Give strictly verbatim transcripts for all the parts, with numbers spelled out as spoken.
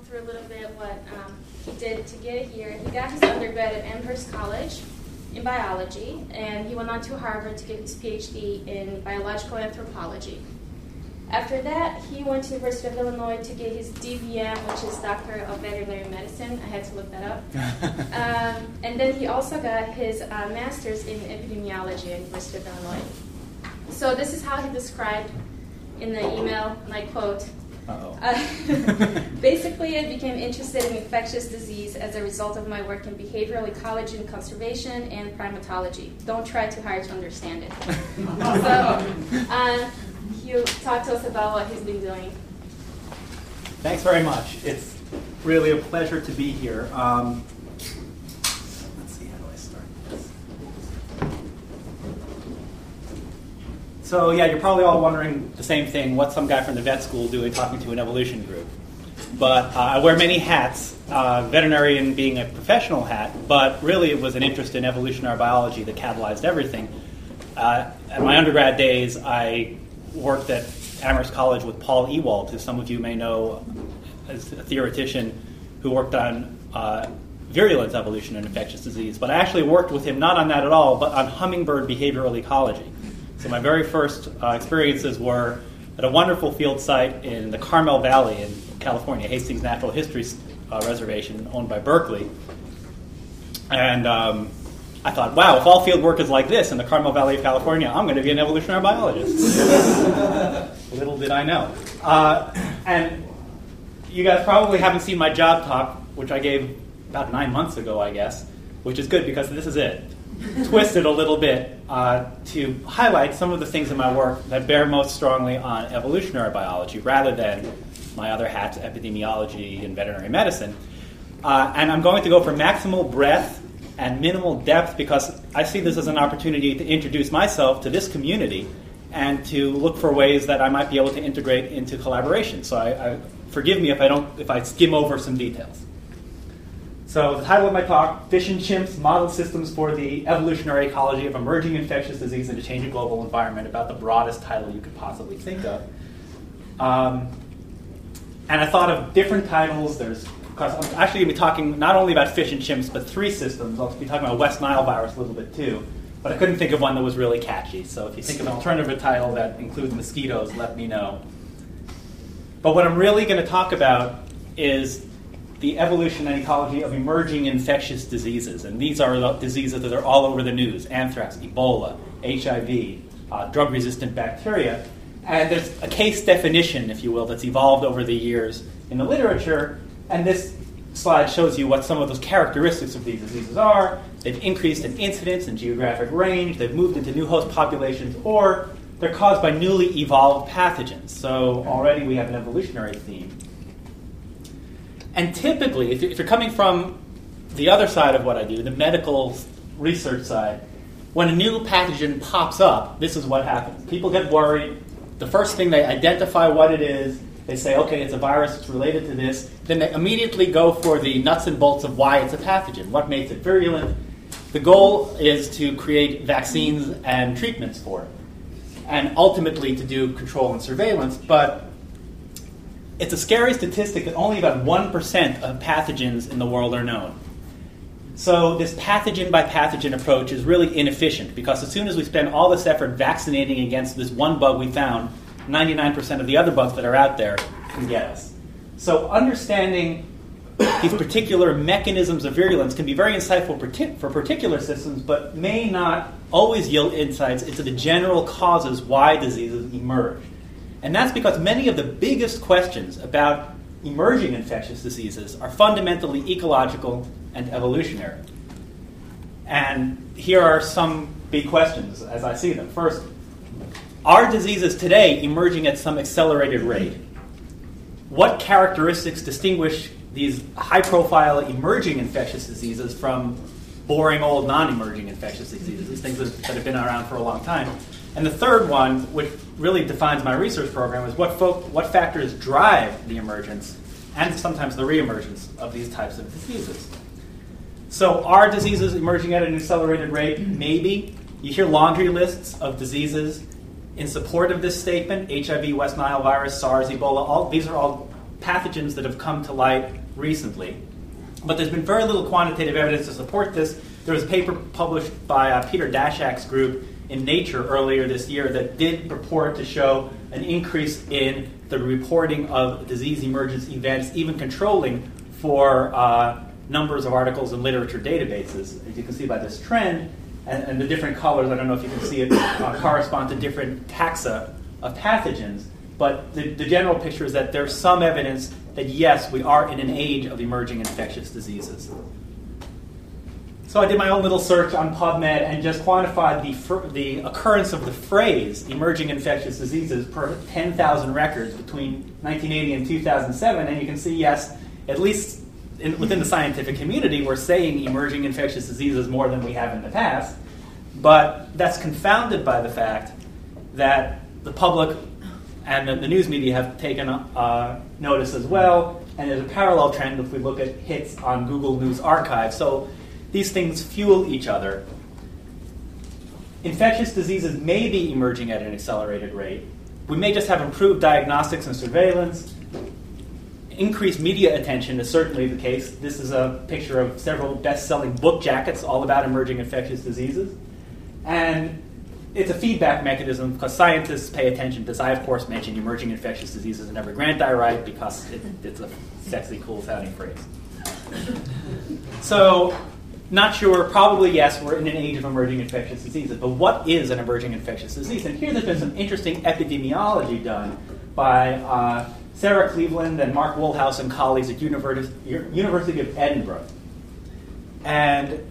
through a little bit what um, he did to get here. He got his undergrad at Amherst College in biology, and he went on to Harvard to get his P H D in biological anthropology. After that, he went to the University of Illinois to get his D V M, which is Doctor of Veterinary Medicine. I had to look that up. um, and then he also got his uh, master's in epidemiology at the University of Illinois. So this is how he described in the email, and I quote, Uh-oh. Uh, basically, I became interested in infectious disease as a result of my work in behavioral ecology and conservation and primatology. Don't try too hard to understand it. so, uh, he'll talk to us about what he's been doing. Thanks very much. It's really a pleasure to be here. Um, let's see, how do I start this? So yeah, you're probably all wondering the same thing, what's some guy from the vet school doing talking to an evolution group? But uh, I wear many hats, uh, veterinarian being a professional hat, but really it was an interest in evolutionary biology that catalyzed everything. Uh, at my undergrad days, I worked at Amherst College with Paul Ewald, who some of you may know as a theoretician who worked on uh, virulence evolution in infectious disease. But I actually worked with him not on that at all, but on hummingbird behavioral ecology. So my very first uh, experiences were at a wonderful field site in the Carmel Valley in California, Hastings Natural History uh, Reservation, owned by Berkeley. And um, I thought, wow, if all field work is like this in the Carmel Valley of California, I'm going to be an evolutionary biologist. Little did I know. Uh, and you guys probably haven't seen my job talk, which I gave about nine months ago, I guess, which is good because this is it. Twisted a little bit uh, to highlight some of the things in my work that bear most strongly on evolutionary biology rather than my other hats, epidemiology and veterinary medicine. Uh, and I'm going to go for maximal breadth and minimal depth because I see this as an opportunity to introduce myself to this community and to look for ways that I might be able to integrate into collaboration. So I, I, forgive me if I don't, if I skim over some details. So the title of my talk, Fish and Chimps, Model Systems for the Evolutionary Ecology of Emerging Infectious Disease in a Changing Global Environment, about the broadest title you could possibly think of. Um, and I thought of different titles. There's, because I'm actually going to be talking not only about fish and chimps, but three systems. I'll be talking about West Nile virus a little bit too. But I couldn't think of one that was really catchy. So if you think of an alternative title that includes mosquitoes, let me know. But what I'm really going to talk about is the evolution and ecology of emerging infectious diseases. And these are the diseases that are all over the news: anthrax, Ebola, H I V, uh, drug-resistant bacteria. And there's a case definition, if you will, that's evolved over the years in the literature. And this slide shows you what some of those characteristics of these diseases are. They've increased in incidence and geographic range. They've moved into new host populations, or they're caused by newly evolved pathogens. So already we have an evolutionary theme. And typically, if you're coming from the other side of what I do, the medical research side, when a new pathogen pops up, this is what happens. People get worried. The first thing, they identify what it is. They say, okay, it's a virus, it's related to this. Then they immediately go for the nuts and bolts of why it's a pathogen, what makes it virulent. The goal is to create vaccines and treatments for it, and ultimately to do control and surveillance. But it's a scary statistic that only about one percent of pathogens in the world are known. So this pathogen by pathogen approach is really inefficient because as soon as we spend all this effort vaccinating against this one bug we found, ninety-nine percent of the other bugs that are out there can get us. So understanding these particular mechanisms of virulence can be very insightful for particular systems, but may not always yield insights into the general causes why diseases emerge. And that's because many of the biggest questions about emerging infectious diseases are fundamentally ecological and evolutionary. And here are some big questions as I see them. First, are diseases today emerging at some accelerated rate? What characteristics distinguish these high-profile emerging infectious diseases from boring old non-emerging infectious diseases, these things that have been around for a long time? And the third one, which really defines my research program, is what, fo- what factors drive the emergence and sometimes the reemergence of these types of diseases. So are diseases emerging at an accelerated rate? Maybe. You hear laundry lists of diseases in support of this statement: H I V, West Nile virus, SARS, Ebola. All, these are all pathogens that have come to light recently, but there's been very little quantitative evidence to support this. There was a paper published by uh, Peter Daszak's group in Nature earlier this year that did purport to show an increase in the reporting of disease emergence events, even controlling for uh, numbers of articles in literature databases. As you can see by this trend, and, and the different colors, I don't know if you can see it, uh, correspond to different taxa of pathogens. But the, the general picture is that there's some evidence that, yes, we are in an age of emerging infectious diseases. So I did my own little search on PubMed and just quantified the, fr- the occurrence of the phrase emerging infectious diseases per ten thousand records between nineteen eighty and two thousand seven. And you can see, yes, at least in, within the scientific community, we're saying emerging infectious diseases more than we have in the past. But that's confounded by the fact that the public and the, the news media have taken uh, notice as well. And there's a parallel trend if we look at hits on Google News Archive. So these things fuel each other. Infectious diseases may be emerging at an accelerated rate. We may just have improved diagnostics and surveillance. Increased media attention is certainly the case. This is a picture of several best-selling book jackets all about emerging infectious diseases. And it's a feedback mechanism because scientists pay attention to this. I, of course, mention emerging infectious diseases in every grant I write because it, it's a sexy, cool-sounding phrase. So, not sure, probably yes, we're in an age of emerging infectious diseases. But what is an emerging infectious disease? And here there's been some interesting epidemiology done by uh, Sarah Cleveland and Mark Woolhouse and colleagues at University, University of Edinburgh. And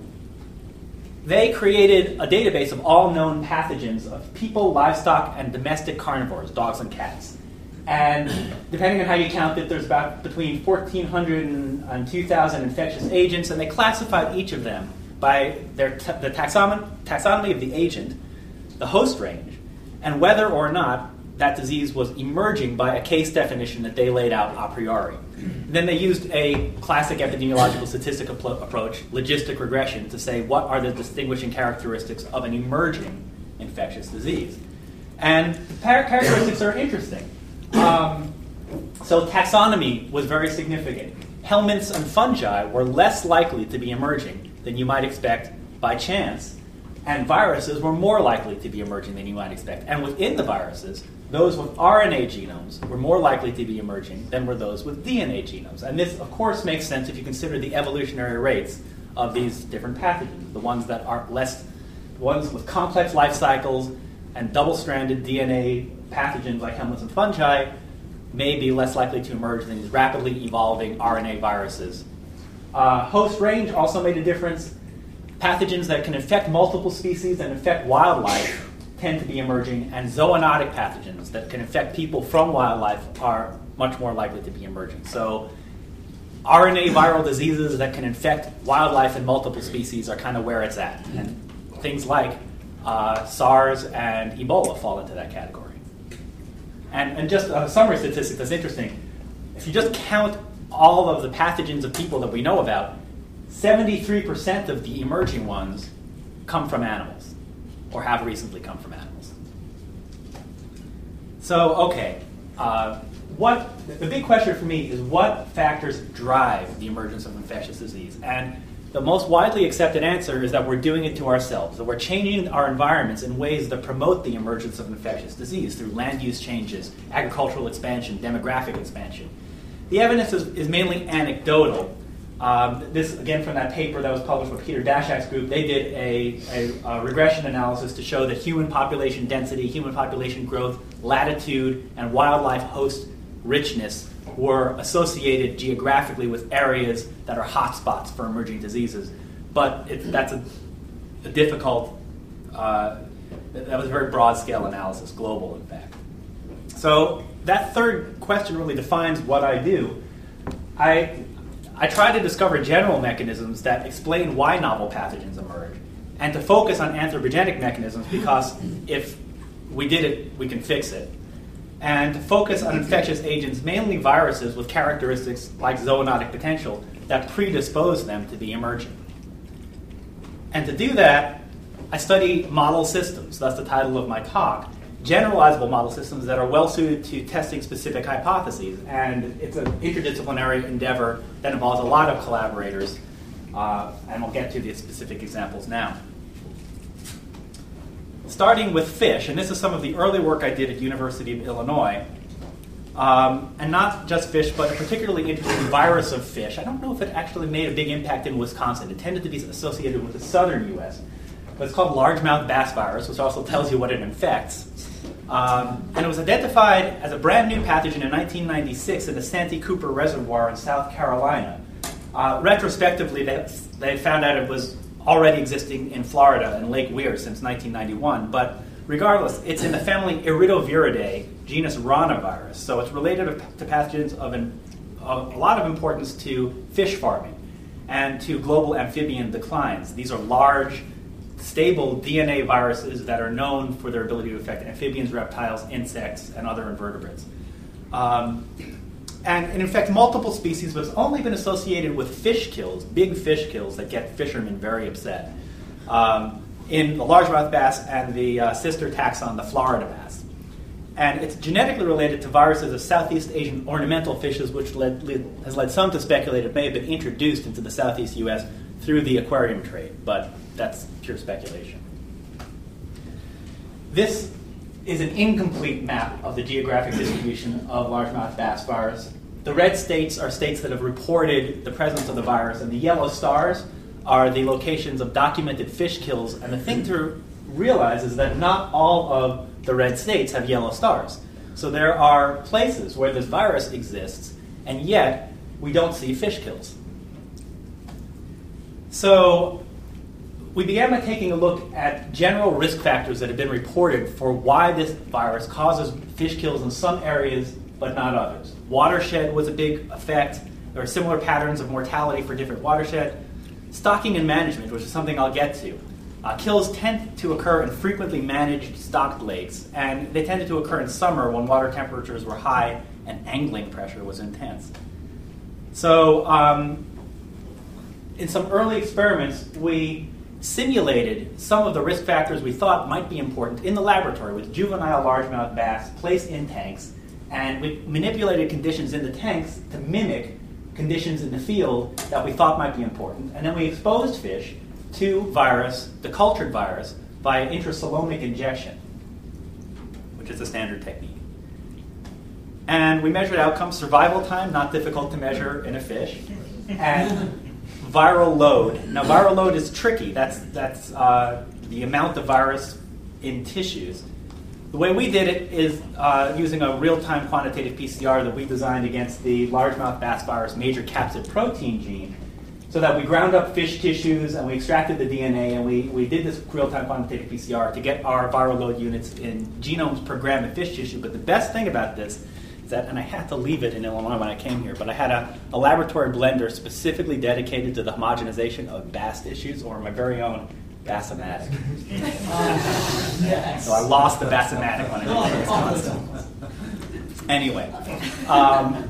they created a database of all known pathogens of people, livestock, and domestic carnivores, dogs and cats. And depending on how you count it, there's about between fourteen hundred and, and two thousand infectious agents, and they classified each of them by their t- the taxonomy, taxonomy of the agent, the host range, and whether or not that disease was emerging by a case definition that they laid out a priori. Then they used a classic epidemiological statistic apl- approach, logistic regression, to say what are the distinguishing characteristics of an emerging infectious disease. And the par- characteristics are interesting. Um, so taxonomy was very significant. Helminths and fungi were less likely to be emerging than you might expect by chance, and viruses were more likely to be emerging than you might expect. And within the viruses, those with R N A genomes were more likely to be emerging than were those with D N A genomes. And this, of course, makes sense if you consider the evolutionary rates of these different pathogens, the ones that are less, the ones with complex life cycles and double-stranded D N A pathogens like helminths and fungi may be less likely to emerge than these rapidly evolving R N A viruses. Uh, host range also made a difference. Pathogens that can infect multiple species and infect wildlife tend to be emerging, and zoonotic pathogens that can infect people from wildlife are much more likely to be emerging. So R N A viral diseases that can infect wildlife and multiple species are kind of where it's at. And things like uh, SARS and Ebola fall into that category. And, and just a summary statistic that's interesting, if you just count all of the pathogens of people that we know about, seventy-three percent of the emerging ones come from animals, or have recently come from animals. So, okay, uh, what the big question for me is what factors drive the emergence of infectious disease? And the most widely accepted answer is that we're doing it to ourselves, that we're changing our environments in ways that promote the emergence of infectious disease through land use changes, agricultural expansion, demographic expansion. The evidence is, is mainly anecdotal. Um, this, again, from that paper that was published by Peter Daszak's group, they did a, a, a regression analysis to show that human population density, human population growth, latitude, and wildlife host richness were associated geographically with areas that are hotspots for emerging diseases. But it, that's a, a difficult, uh, that was a very broad-scale analysis, global, in fact. So that third question really defines what I do. I... I try to discover general mechanisms that explain why novel pathogens emerge, and to focus on anthropogenic mechanisms because if we did it, we can fix it. And to focus on infectious agents, mainly viruses with characteristics like zoonotic potential that predispose them to be emerging. And to do that, I study model systems. That's the title of my talk. generalizable model systems that are well suited to testing specific hypotheses. And it's an interdisciplinary endeavor that involves a lot of collaborators. Uh, and we'll get to the specific examples now. Starting with fish, and this is some of the early work I did at University of Illinois. Um, and not just fish, but a particularly interesting virus of fish. I don't know if it actually made a big impact in Wisconsin. It tended to be associated with the southern U S But it's called largemouth bass virus, which also tells you what it infects. Um, and it was identified as a brand new pathogen in nineteen ninety-six in the Santee Cooper Reservoir in South Carolina. Uh, retrospectively, they, they found out it was already existing in Florida and Lake Weir since nineteen ninety-one. But regardless, it's in the family Iridoviridae, genus Ranavirus. So it's related to pathogens of, an, of a lot of importance to fish farming and to global amphibian declines. These are large, stable D N A viruses that are known for their ability to affect amphibians, reptiles, insects, and other invertebrates. Um, and it infects multiple species, but it's only been associated with fish kills, big fish kills that get fishermen very upset. Um, in the largemouth bass and the uh, sister taxon, the Florida bass. And it's genetically related to viruses of Southeast Asian ornamental fishes, which led, led, has led some to speculate it may have been introduced into the Southeast U S through the aquarium trade, but that's pure speculation. This is an incomplete map of the geographic distribution of largemouth bass virus. The red states are states that have reported the presence of the virus, and the yellow stars are the locations of documented fish kills. And the thing to realize is that not all of the red states have yellow stars. So there are places where this virus exists, and yet we don't see fish kills. So we began by taking a look at general risk factors that have been reported for why this virus causes fish kills in some areas but not others. Watershed was a big effect. There are similar patterns of mortality for different watershed. Stocking and management, which is something I'll get to. Uh, kills tend to occur in frequently managed stocked lakes, and they tended to occur in summer when water temperatures were high and angling pressure was intense. So um, in some early experiments, we simulated some of the risk factors we thought might be important in the laboratory with juvenile largemouth bass placed in tanks, and we manipulated conditions in the tanks to mimic conditions in the field that we thought might be important. And then we exposed fish to virus, the cultured virus, via intracelomic injection, which is a standard technique. And we measured outcomes, survival time, not difficult to measure in a fish, and viral load. Now, viral load is tricky. That's, that's uh, the amount of virus in tissues. The way we did it is uh, using a real-time quantitative P C R that we designed against the largemouth bass virus major capsid protein gene, so that we ground up fish tissues and we extracted the D N A, and we, we did this real-time quantitative P C R to get our viral load units in genomes per gram of fish tissue. But the best thing about this is that, and I had to leave it in Illinois when I came here, but I had a, a laboratory blender specifically dedicated to the homogenization of bass tissues, or my very own Bassomatic. Yes. So I lost the Bassomatic when I did Wisconsin. Anyway, um,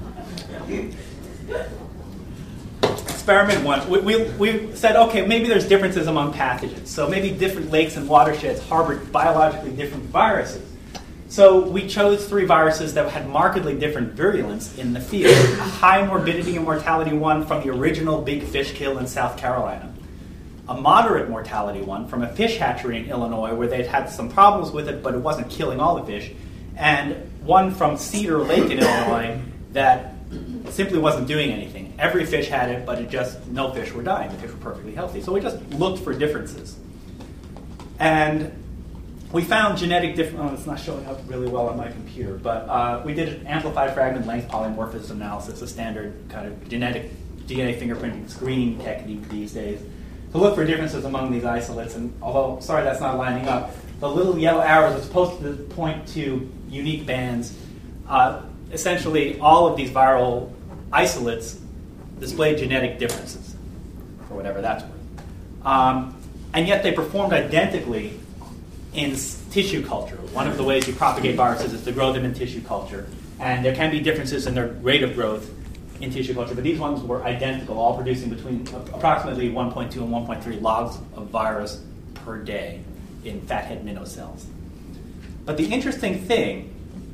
experiment one. We, we, we said, okay, maybe there's differences among pathogens. So maybe different lakes and watersheds harbor biologically different viruses. So we chose three viruses that had markedly different virulence in the field. A high morbidity and mortality one from the original big fish kill in South Carolina. A moderate mortality one from a fish hatchery in Illinois where they'd had some problems with it, but it wasn't killing all the fish. And one from Cedar Lake in Illinois that simply wasn't doing anything. Every fish had it, but it just, no fish were dying. The fish were perfectly healthy. So we just looked for differences. And we found genetic differences. Oh, it's not showing up really well on my computer, but uh, we did an amplified fragment length polymorphism analysis, a standard kind of genetic D N A fingerprinting screening technique these days, to look for differences among these isolates. And although, sorry, that's not lining up, the little yellow arrows are supposed to point to unique bands. Uh, essentially, all of these viral isolates display genetic differences, for whatever that's worth. Um, and yet they performed identically in s- tissue culture. One of the ways you propagate viruses is to grow them in tissue culture. And there can be differences in their rate of growth in tissue culture, but these ones were identical, all producing between approximately one point two and one point three logs of virus per day in fathead minnow cells. But the interesting thing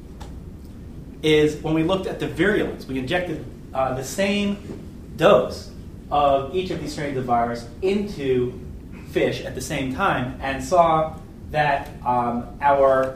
is when we looked at the virulence, we injected uh, the same dose of each of these strains of virus into fish at the same time and saw that um, our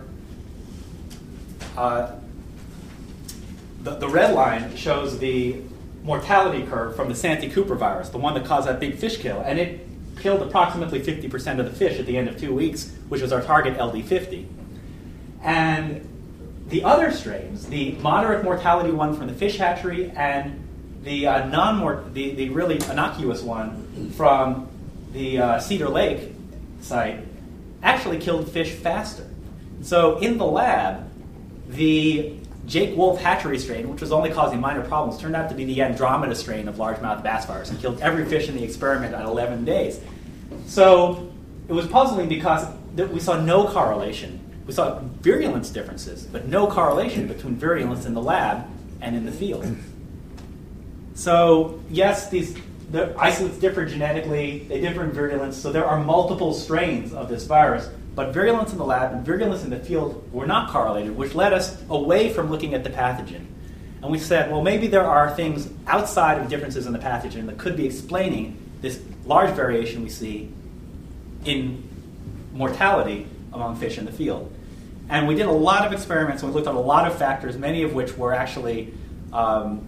uh, the, the red line shows the mortality curve from the Santee Cooper virus, the one that caused that big fish kill, and it killed approximately fifty percent of the fish at the end of two weeks, which was our target L D fifty. And the other strains, the moderate mortality one from the fish hatchery and the uh, non the, the really innocuous one from the uh, Cedar Lake site, actually killed fish faster. So in the lab, the Jake Wolf hatchery strain, which was only causing minor problems, turned out to be the Andromeda strain of largemouth bass virus and killed every fish in the experiment at eleven days. So it was puzzling because th- we saw no correlation. We saw virulence differences, but no correlation between virulence in the lab and in the field. So yes, these the isolates differ genetically, they differ in virulence, so there are multiple strains of this virus, but virulence in the lab and virulence in the field were not correlated, which led us away from looking at the pathogen. And we said, well, maybe there are things outside of differences in the pathogen that could be explaining this large variation we see in mortality among fish in the field. And we did a lot of experiments, and we looked at a lot of factors, many of which were actually um,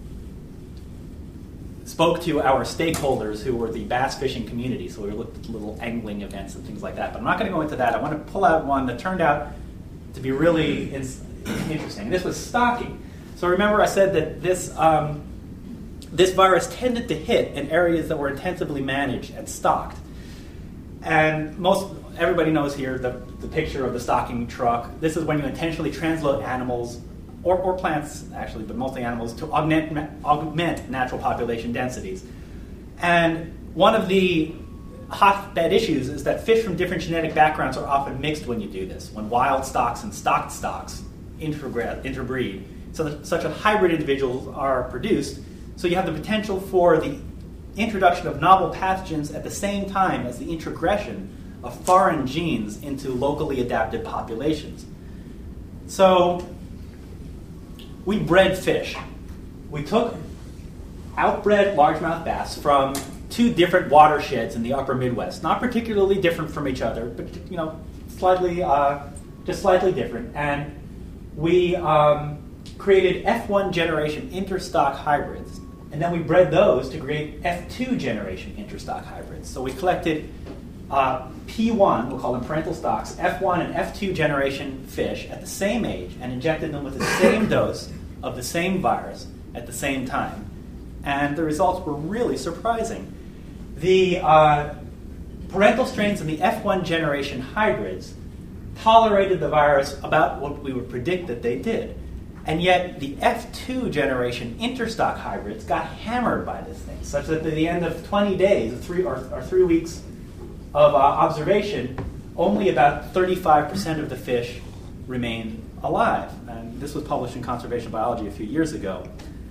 spoke to our stakeholders who were the bass fishing community. So we looked at little angling events and things like that. But I'm not going to go into that. I want to pull out one that turned out to be really in- interesting. This was stocking. So remember I said that this um, this virus tended to hit in areas that were intensively managed and stocked. And most everybody knows here the, the picture of the stocking truck. This is when you intentionally transload animals, or, or plants actually, but mostly animals, to augment, augment natural population densities. And one of the hotbed issues is that fish from different genetic backgrounds are often mixed when you do this, when wild stocks and stocked stocks interbreed, interbreed so that such a hybrid individuals are produced. So you have the potential for the introduction of novel pathogens at the same time as the introgression of foreign genes into locally adapted populations. So we bred fish. We took outbred largemouth bass from two different watersheds in the upper Midwest, not particularly different from each other, but you know, slightly, uh, just slightly different. And we um, created F one generation interstock hybrids, and then we bred those to create F two generation interstock hybrids. So we collected uh, P one, we'll call them parental stocks, F one and F two generation fish at the same age and injected them with the same dose of the same virus at the same time. And the results were really surprising. The uh, parental strains in the F one generation hybrids tolerated the virus about what we would predict that they did. And yet the F two generation interstock hybrids got hammered by this thing, such that at the end of twenty days, or three, or, or three weeks of uh, observation, only about thirty-five percent of the fish remained alive. And this was published in Conservation Biology a few years ago.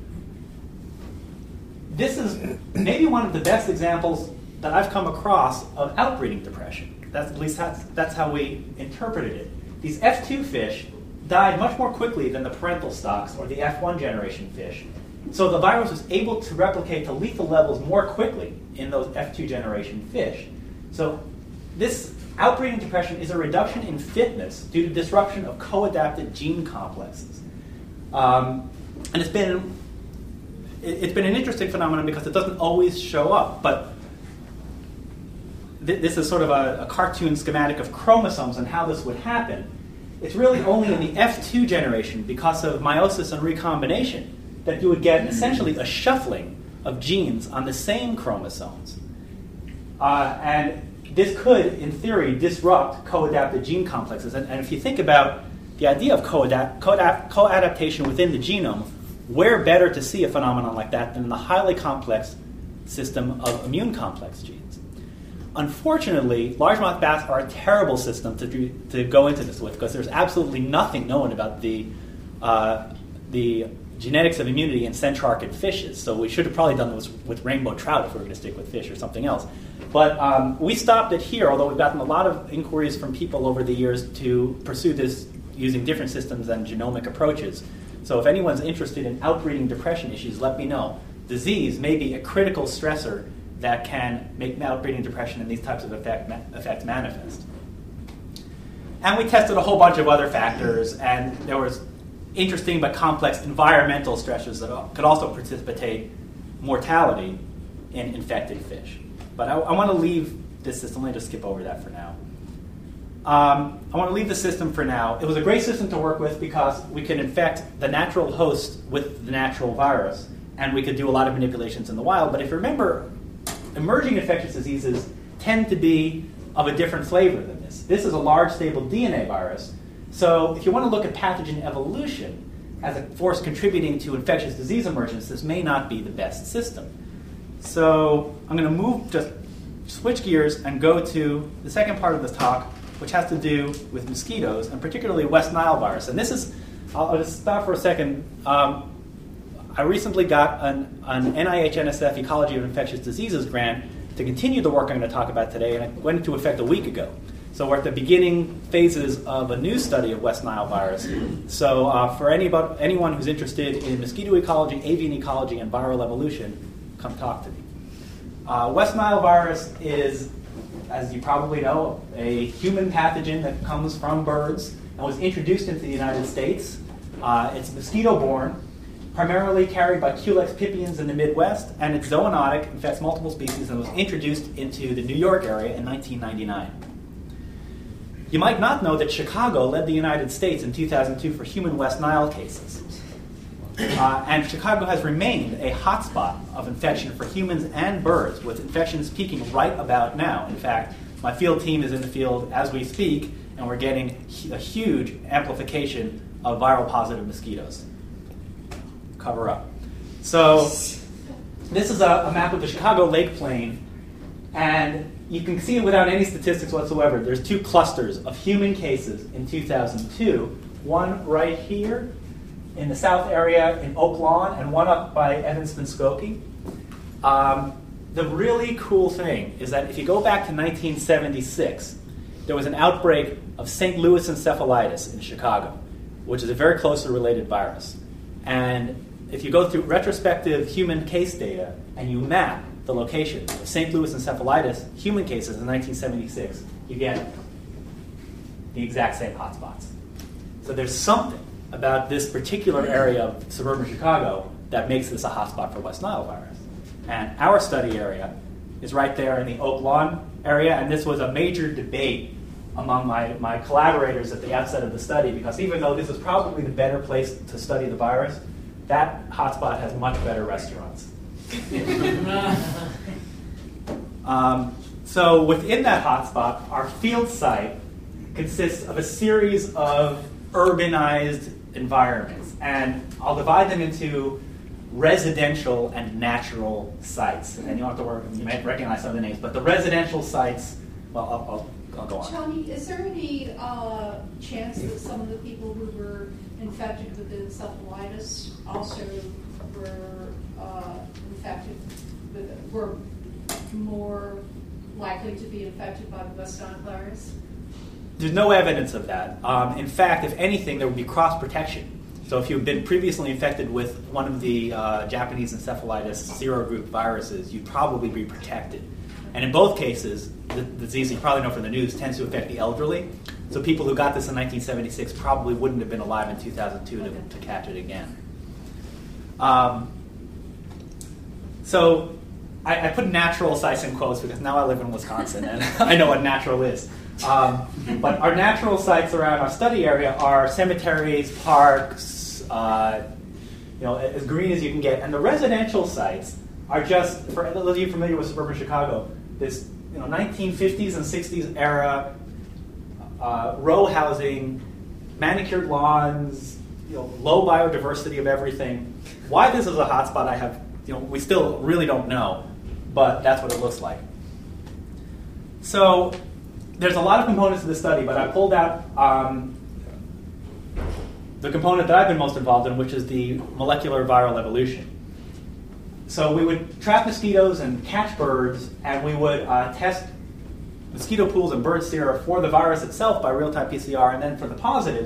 This is maybe one of the best examples that I've come across of outbreeding depression. That's, at least that's, that's how we interpreted it. These F two fish died much more quickly than the parental stocks or the F one generation fish. So the virus was able to replicate to lethal levels more quickly in those F two generation fish. So this outbreeding depression is a reduction in fitness due to disruption of co-adapted gene complexes. Um, and it's been it's been an interesting phenomenon because it doesn't always show up, but th- this is sort of a, a cartoon schematic of chromosomes and how this would happen. It's really only in the F two generation, because of meiosis and recombination, that you would get essentially a shuffling of genes on the same chromosomes. Uh, and this could, in theory, disrupt co-adapted gene complexes. And, and if you think about the idea of co-adapt, co-adapt, co-adaptation within the genome, where better to see a phenomenon like that than in the highly complex system of immune complex genes? Unfortunately, largemouth bass are a terrible system to, do, to go into this with, because there's absolutely nothing known about the, uh, the genetics of immunity in centrarchid fishes. So we should have probably done this with rainbow trout if we were going to stick with fish or something else. But um, we stopped it here, although we've gotten a lot of inquiries from people over the years to pursue this using different systems and genomic approaches. So if anyone's interested in outbreeding depression issues, let me know. Disease may be a critical stressor that can make outbreeding depression and these types of effect, effects manifest. And we tested a whole bunch of other factors, and there was interesting but complex environmental stressors that could also precipitate mortality in infected fish. But I, I want to leave this system. Let me just skip over that for now. Um, I want to leave the system for now. It was a great system to work with because we could infect the natural host with the natural virus, and we could do a lot of manipulations in the wild. But if you remember, emerging infectious diseases tend to be of a different flavor than this. This is a large, stable D N A virus. So if you want to look at pathogen evolution as a force contributing to infectious disease emergence, this may not be the best system. So I'm going to move, just switch gears and go to the second part of this talk, which has to do with mosquitoes, and particularly West Nile virus. And this is, I'll, I'll just stop for a second. Um, I recently got an, an N I H N S F Ecology of Infectious Diseases grant to continue the work I'm going to talk about today, and it went into effect a week ago. So we're at the beginning phases of a new study of West Nile virus. So uh, for anybody, anyone who's interested in mosquito ecology, avian ecology, and viral evolution, come talk to me. Uh, West Nile virus is, as you probably know, a human pathogen that comes from birds and was introduced into the United States. Uh, it's mosquito-borne, primarily carried by Culex pipiens in the Midwest, and it's zoonotic, infects multiple species, and was introduced into the New York area in nineteen ninety-nine. You might not know that Chicago led the United States in two thousand two for human West Nile cases. Uh, and Chicago has remained a hotspot of infection for humans and birds, with infections peaking right about now. In fact, my field team is in the field as we speak, and we're getting a huge amplification of viral positive mosquitoes. Cover up. So this is a, a map of the Chicago Lake Plain, and you can see without any statistics whatsoever, there's two clusters of human cases in two thousand two, one right here in the south area in Oak Lawn, and one up by Evanston Skokie. Um, the really cool thing is that if you go back to nineteen seventy-six, there was an outbreak of Saint Louis encephalitis in Chicago, which is a very closely related virus. And if you go through retrospective human case data and you map the location of Saint Louis encephalitis human cases in nineteen seventy-six, you get the exact same hotspots. So there's something about this particular area of suburban Chicago that makes this a hotspot for West Nile virus. And our study area is right there in the Oak Lawn area, and this was a major debate among my, my collaborators at the outset of the study, because even though this is probably the better place to study the virus, that hotspot has much better restaurants. um, so within that hotspot, our field site consists of a series of urbanized environments, and I'll divide them into residential and natural sites. And you don't have to worry, you might recognize some of the names, but the residential sites, well, I'll, I'll, I'll go on. Tony, is there any uh, chance that some of the people who were infected with encephalitis also were uh, infected with, were more likely to be infected by the West Nile virus? There's no evidence of that. Um, in fact, if anything, there would be cross-protection. So if you've been previously infected with one of the uh, Japanese encephalitis serogroup viruses, you'd probably be protected. And in both cases, the disease, you probably know from the news, tends to affect the elderly. So people who got this in nineteen seventy-six probably wouldn't have been alive in two thousand two to, to catch it again. Um, so I, I put natural sites in quotes because now I live in Wisconsin and I know what natural is. Um, but our natural sites around our study area are cemeteries, parks, uh, you know, as green as you can get. And the residential sites are just, for those of you familiar with suburban Chicago, this you know nineteen fifties and sixties era uh, row housing, manicured lawns, you know, low biodiversity of everything. Why this is a hotspot, I have, you know, we still really don't know, but that's what it looks like. So there's a lot of components to this study, but I pulled out um, the component that I've been most involved in, which is the molecular viral evolution. So we would trap mosquitoes and catch birds, and we would uh, test mosquito pools and bird sera for the virus itself by real-time P C R, and then for the positives,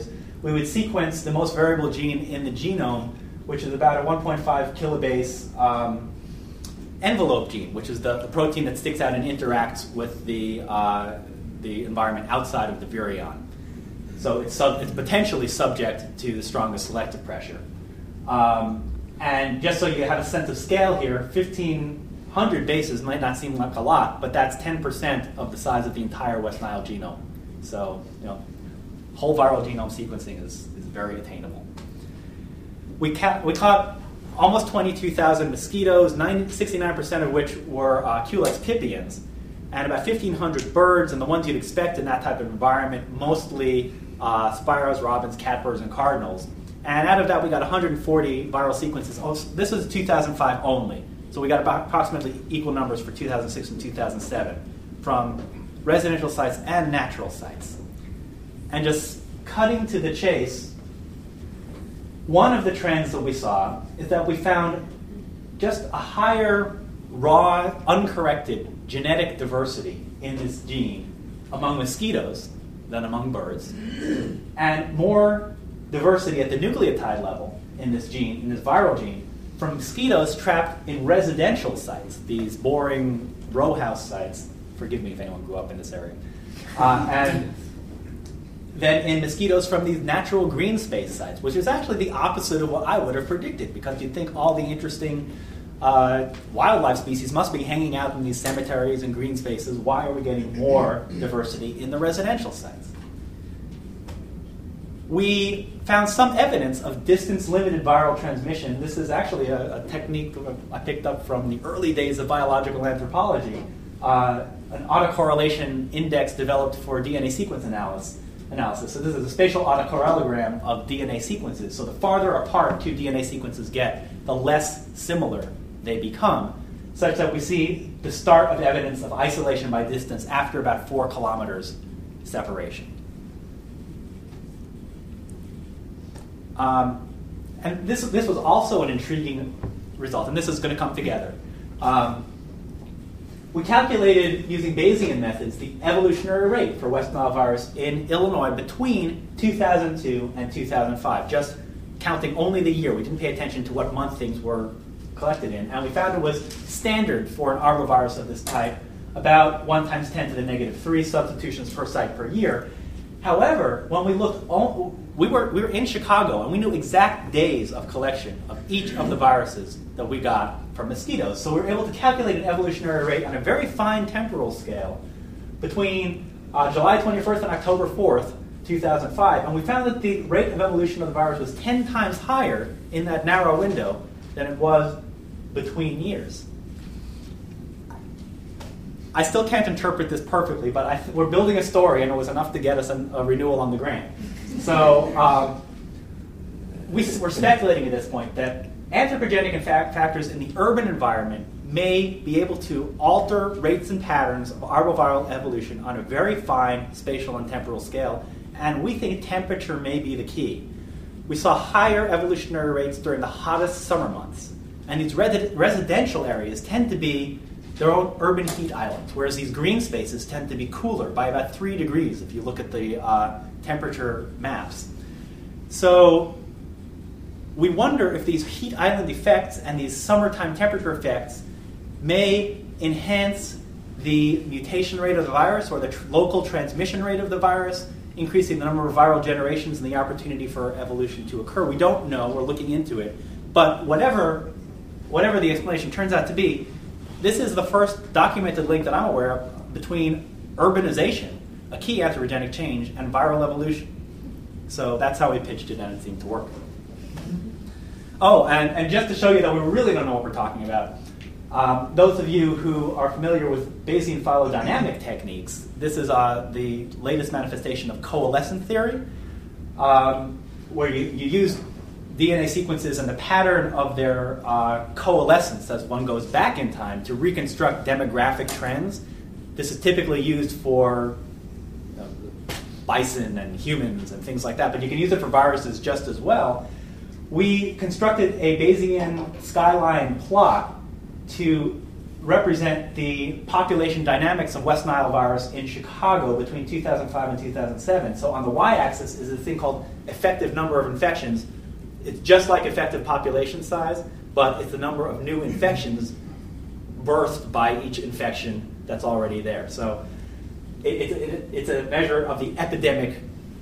we would sequence the most variable gene in the genome, which is about a one point five kilobase um, envelope gene, which is the, the protein that sticks out and interacts with the, uh, the environment outside of the virion. So it's, sub, it's potentially subject to the strongest selective pressure. Um, and just so you have a sense of scale here, fifteen hundred bases might not seem like a lot, but that's ten percent of the size of the entire West Nile genome. So, you know, whole viral genome sequencing is, is very attainable. We, ca- we caught almost twenty-two thousand mosquitoes, sixty-nine percent of which were uh, Culex pipiens, and about fifteen hundred birds, and the ones you'd expect in that type of environment, mostly uh, sparrows, robins, catbirds, and cardinals. And out of that, we got one hundred forty viral sequences. Oh, this was two thousand five only, so we got about approximately equal numbers for two thousand six and two thousand seven from residential sites and natural sites. And just cutting to the chase, one of the trends that we saw is that we found just a higher, raw, uncorrected genetic diversity in this gene among mosquitoes than among birds, and more diversity at the nucleotide level in this gene, in this viral gene, from mosquitoes trapped in residential sites, these boring row house sites. Forgive me if anyone grew up in this area. Uh, and then in mosquitoes from these natural green space sites, which is actually the opposite of what I would have predicted, because you'd think all the interesting uh, wildlife species must be hanging out in these cemeteries and green spaces. Why are we getting more diversity in the residential sites? We found some evidence of distance-limited viral transmission. This is actually a, a technique I picked up from the early days of biological anthropology, uh, an autocorrelation index developed for D N A sequence analysis. Analysis. So this is a spatial autocorrelogram of D N A sequences. So the farther apart two D N A sequences get, the less similar they become, such that we see the start of evidence of isolation by distance after about four kilometers separation. Um, and this, this was also an intriguing result, and this is going to come together. Um, we calculated, using Bayesian methods, the evolutionary rate for West Nile virus in Illinois between two thousand two and two thousand five, just counting only the year. We didn't pay attention to what month things were collected in, and we found it was standard for an arbovirus of this type, about one times ten to the negative three substitutions per site per year. However, when we looked, all, we were we were in Chicago, and we knew exact days of collection of each of the viruses that we got from mosquitoes. So we were able to calculate an evolutionary rate on a very fine temporal scale between uh, July twenty-first and October fourth, two thousand five, and we found that the rate of evolution of the virus was ten times higher in that narrow window than it was between years. I still can't interpret this perfectly, but I th- we're building a story, and it was enough to get us an, a renewal on the grant. So um, we, we're speculating at this point that anthropogenic and fa- factors in the urban environment may be able to alter rates and patterns of arboviral evolution on a very fine spatial and temporal scale, and we think temperature may be the key. We saw higher evolutionary rates during the hottest summer months, and these res- residential areas tend to be their own urban heat islands, whereas these green spaces tend to be cooler by about three degrees if you look at the uh, temperature maps. So we wonder if these heat island effects and these summertime temperature effects may enhance the mutation rate of the virus or the tr- local transmission rate of the virus, increasing the number of viral generations and the opportunity for evolution to occur. We don't know. We're looking into it. But whatever, whatever the explanation turns out to be, this is the first documented link that I'm aware of between urbanization, a key anthropogenic change, and viral evolution. So that's how we pitched it, and it seemed to work. Oh, and, and just to show you that we really don't know what we're talking about, um, those of you who are familiar with Bayesian phylogenetic techniques, this is uh, the latest manifestation of coalescent theory, um, where you, you use D N A sequences and the pattern of their uh, coalescence as one goes back in time to reconstruct demographic trends. This is typically used for you know, bison and humans and things like that, but you can use it for viruses just as well. We constructed a Bayesian skyline plot to represent the population dynamics of West Nile virus in Chicago between two thousand five and two thousand seven. So on the y-axis is a thing called effective number of infections. It's just like effective population size, but it's the number of new infections birthed by each infection that's already there. So it, it, it, it's a measure of the epidemic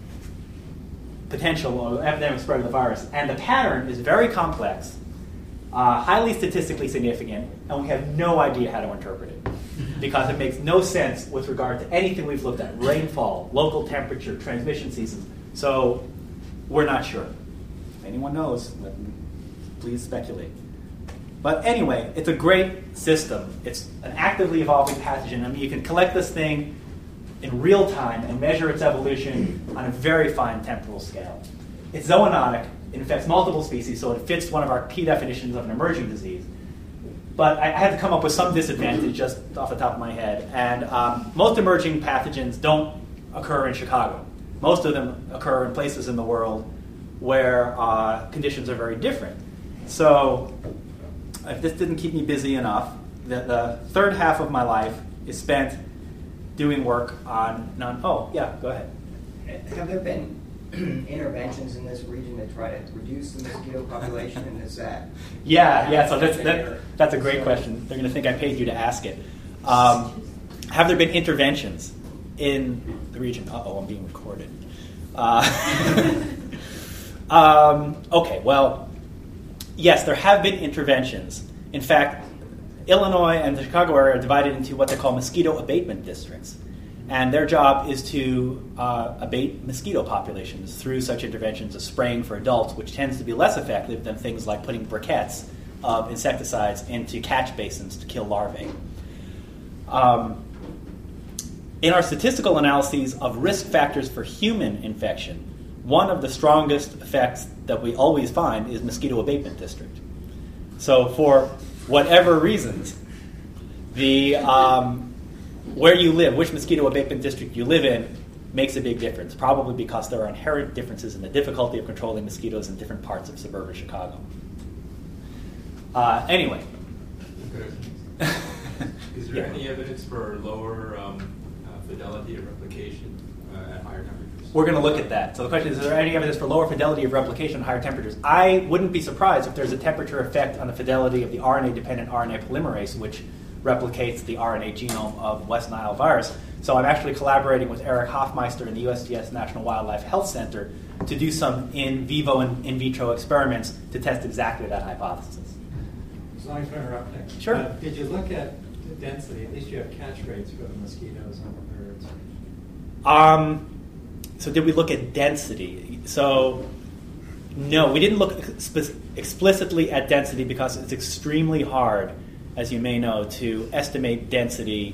potential or epidemic spread of the virus. And the pattern is very complex, uh, highly statistically significant, and we have no idea how to interpret it because it makes no sense with regard to anything we've looked at, rainfall, local temperature, transmission seasons. So we're not sure. If anyone knows, let me, please speculate. But anyway, it's a great system. It's an actively evolving pathogen. I mean, you can collect this thing in real time and measure its evolution on a very fine temporal scale. It's zoonotic. It infects multiple species, so it fits one of our key definitions of an emerging disease. But I, I had to come up with some disadvantage just off the top of my head. And um, most emerging pathogens don't occur in Chicago. Most of them occur in places in the world where uh, conditions are very different. So if this didn't keep me busy enough, the, the third half of my life is spent doing work on non. Oh, yeah, go ahead. Have there been interventions in this region to try to reduce the mosquito population, and is that? Yeah, yeah. So that's that, that's a great question. They're going to think I paid you to ask it. Um, have there been interventions in the region? Uh oh, I'm being recorded. Uh, um, okay, well. Yes, there have been interventions. In fact, Illinois and the Chicago area are divided into what they call mosquito abatement districts. And their job is to uh, abate mosquito populations through such interventions as spraying for adults, which tends to be less effective than things like putting briquettes of insecticides into catch basins to kill larvae. Um, in our statistical analyses of risk factors for human infection, one of the strongest effects that we always find is mosquito abatement district. So for whatever reasons, the um, where you live, which mosquito abatement district you live in, makes a big difference, probably because there are inherent differences in the difficulty of controlling mosquitoes in different parts of suburban Chicago. Uh, anyway. Is there yeah. any evidence for lower um, uh, fidelity of replication uh, at higher temperatures? We're going to look at that. So the question is, is there any evidence for lower fidelity of replication at higher temperatures? I wouldn't be surprised if there's a temperature effect on the fidelity of the R N A-dependent R N A polymerase, which replicates the R N A genome of West Nile virus. So I'm actually collaborating with Eric Hoffmeister in the U S G S National Wildlife Health Center to do some in vivo and in vitro experiments to test exactly that hypothesis. As long as we interrupt there. Sure. Uh, did you look at the density? At least you have catch rates for the mosquitoes and the birds. Um, so did we look at density? So no, we didn't look exp- explicitly at density because it's extremely hard, as you may know, to estimate density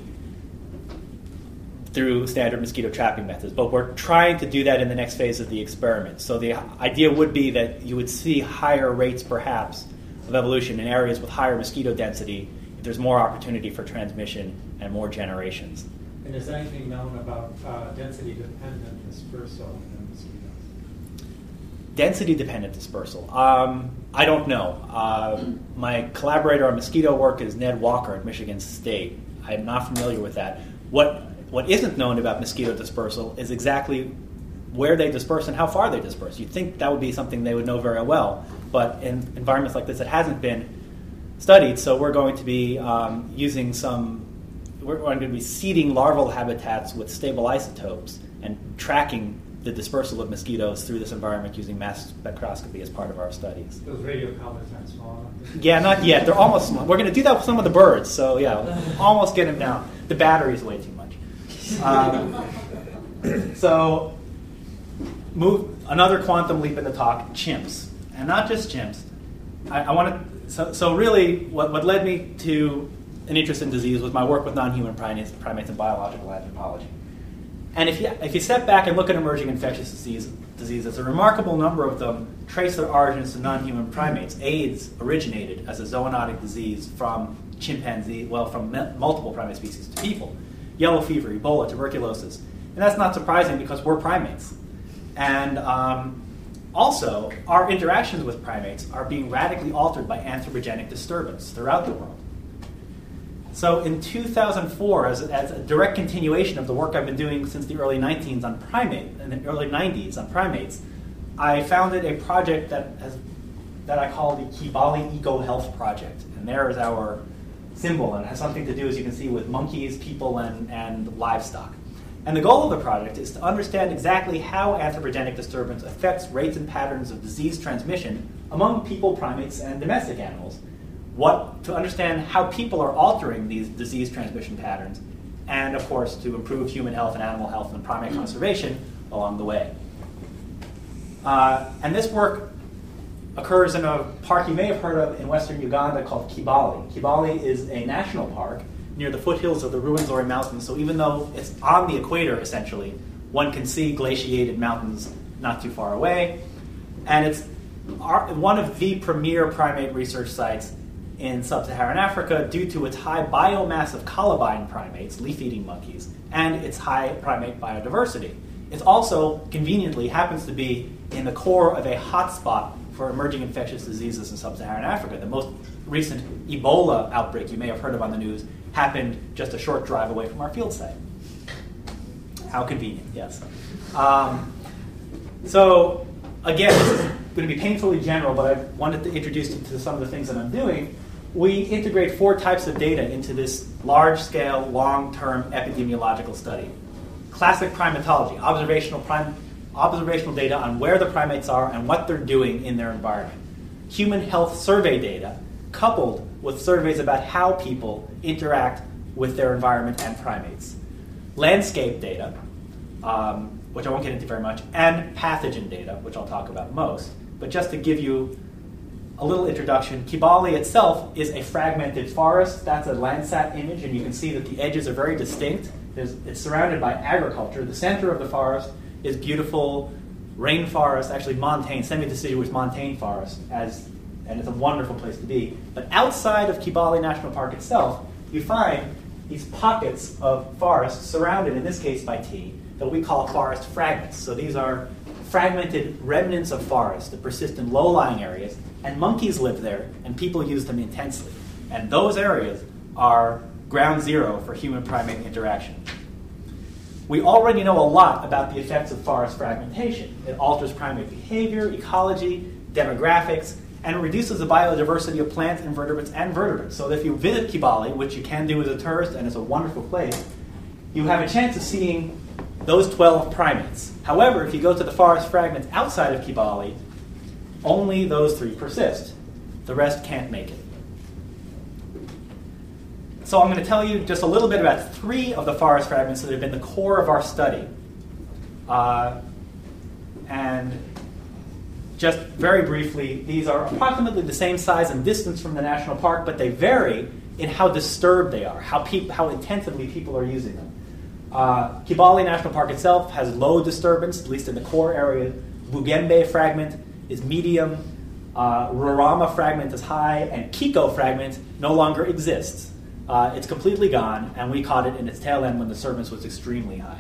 through standard mosquito trapping methods. But we're trying to do that in the next phase of the experiment. So the idea would be that you would see higher rates, perhaps, of evolution in areas with higher mosquito density if there's more opportunity for transmission and more generations. And is anything known about uh, density-dependent dispersal in mosquitoes? Density-dependent dispersal? Um, I don't know. Uh, my collaborator on mosquito work is Ned Walker at Michigan State. I'm not familiar with that. What what isn't known about mosquito dispersal is exactly where they disperse and how far they disperse. You'd think that would be something they would know very well, but in environments like this, it hasn't been studied. So we're going to be um, using some. We're going to be seeding larval habitats with stable isotopes and tracking the dispersal of mosquitoes through this environment using mass spectroscopy as part of our studies. Those radio collars aren't small enough? Yeah, not yet. They're almost small. We're going to do that with some of the birds. So yeah, almost get them down. The battery's way too much. Um, so move another quantum leap in the talk, chimps. And not just chimps. I, I want to, so, so really what, what led me to an interest in disease was my work with non-human primates, primates and biological anthropology. And if you, if you step back and look at emerging infectious disease, diseases, a remarkable number of them trace their origins to non-human primates. AIDS originated as a zoonotic disease from chimpanzee, well, from me- multiple primate species to people. Yellow fever, Ebola, tuberculosis. And that's not surprising because we're primates. And um, also, our interactions with primates are being radically altered by anthropogenic disturbance throughout the world. So in two thousand four, as, as a direct continuation of the work I've been doing since the early nineteens on primate, in the early nineties on primates, I founded a project that has, that I call the Kibale Eco Health Project. And there is our symbol, and it has something to do, as you can see, with monkeys, people, and, and livestock. And the goal of the project is to understand exactly how anthropogenic disturbance affects rates and patterns of disease transmission among people, primates, and domestic animals. What, to understand how people are altering these disease transmission patterns, and of course to improve human health and animal health and primate conservation along the way. Uh, and this work occurs in a park you may have heard of in western Uganda called Kibale. Kibale is a national park near the foothills of the Ruwenzori Mountains, so even though it's on the equator essentially, one can see glaciated mountains not too far away. And it's our, one of the premier primate research sites in sub-Saharan Africa due to its high biomass of colobine primates, leaf-eating monkeys, and its high primate biodiversity. It also conveniently happens to be in the core of a hotspot for emerging infectious diseases in sub-Saharan Africa. The most recent Ebola outbreak you may have heard of on the news happened just a short drive away from our field site. How convenient, yes. Um, so, again, this is going to be painfully general, but I wanted to introduce you to some of the things that I'm doing. We integrate four types of data into this large-scale, long-term epidemiological study. Classic primatology, observational, prim- observational data on where the primates are and what they're doing in their environment. Human health survey data, coupled with surveys about how people interact with their environment and primates. Landscape data, um, which I won't get into very much, and pathogen data, which I'll talk about most. But just to give you a little introduction, Kibale itself is a fragmented forest. That's a Landsat image, and you can see that the edges are very distinct. There's, it's surrounded by agriculture. The center of the forest is beautiful rainforest, actually montane, semi-deciduous montane forest, as, and it's a wonderful place to be. But outside of Kibale National Park itself, you find these pockets of forest surrounded, in this case by tea, that we call forest fragments. So these are fragmented remnants of forest that persist in low-lying areas, and monkeys live there, and people use them intensely. And those areas are ground zero for human-primate interaction. We already know a lot about the effects of forest fragmentation. It alters primate behavior, ecology, demographics, and reduces the biodiversity of plants, invertebrates, and vertebrates. So if you visit Kibale, which you can do as a tourist, and it's a wonderful place, you have a chance of seeing those twelve primates. However, if you go to the forest fragments outside of Kibale, only those three persist. The rest can't make it. So I'm going to tell you just a little bit about three of the forest fragments that have been the core of our study. Uh, and just very briefly, these are approximately the same size and distance from the national park, but they vary in how disturbed they are, how, peop- how intensively people are using them. Uh, Kibale National Park itself has low disturbance, at least in the core area. Bugembe fragment is medium. Uh, Rorama fragment is high, and Kiko fragment no longer exists. Uh, it's completely gone, and we caught it in its tail end when the disturbance was extremely high.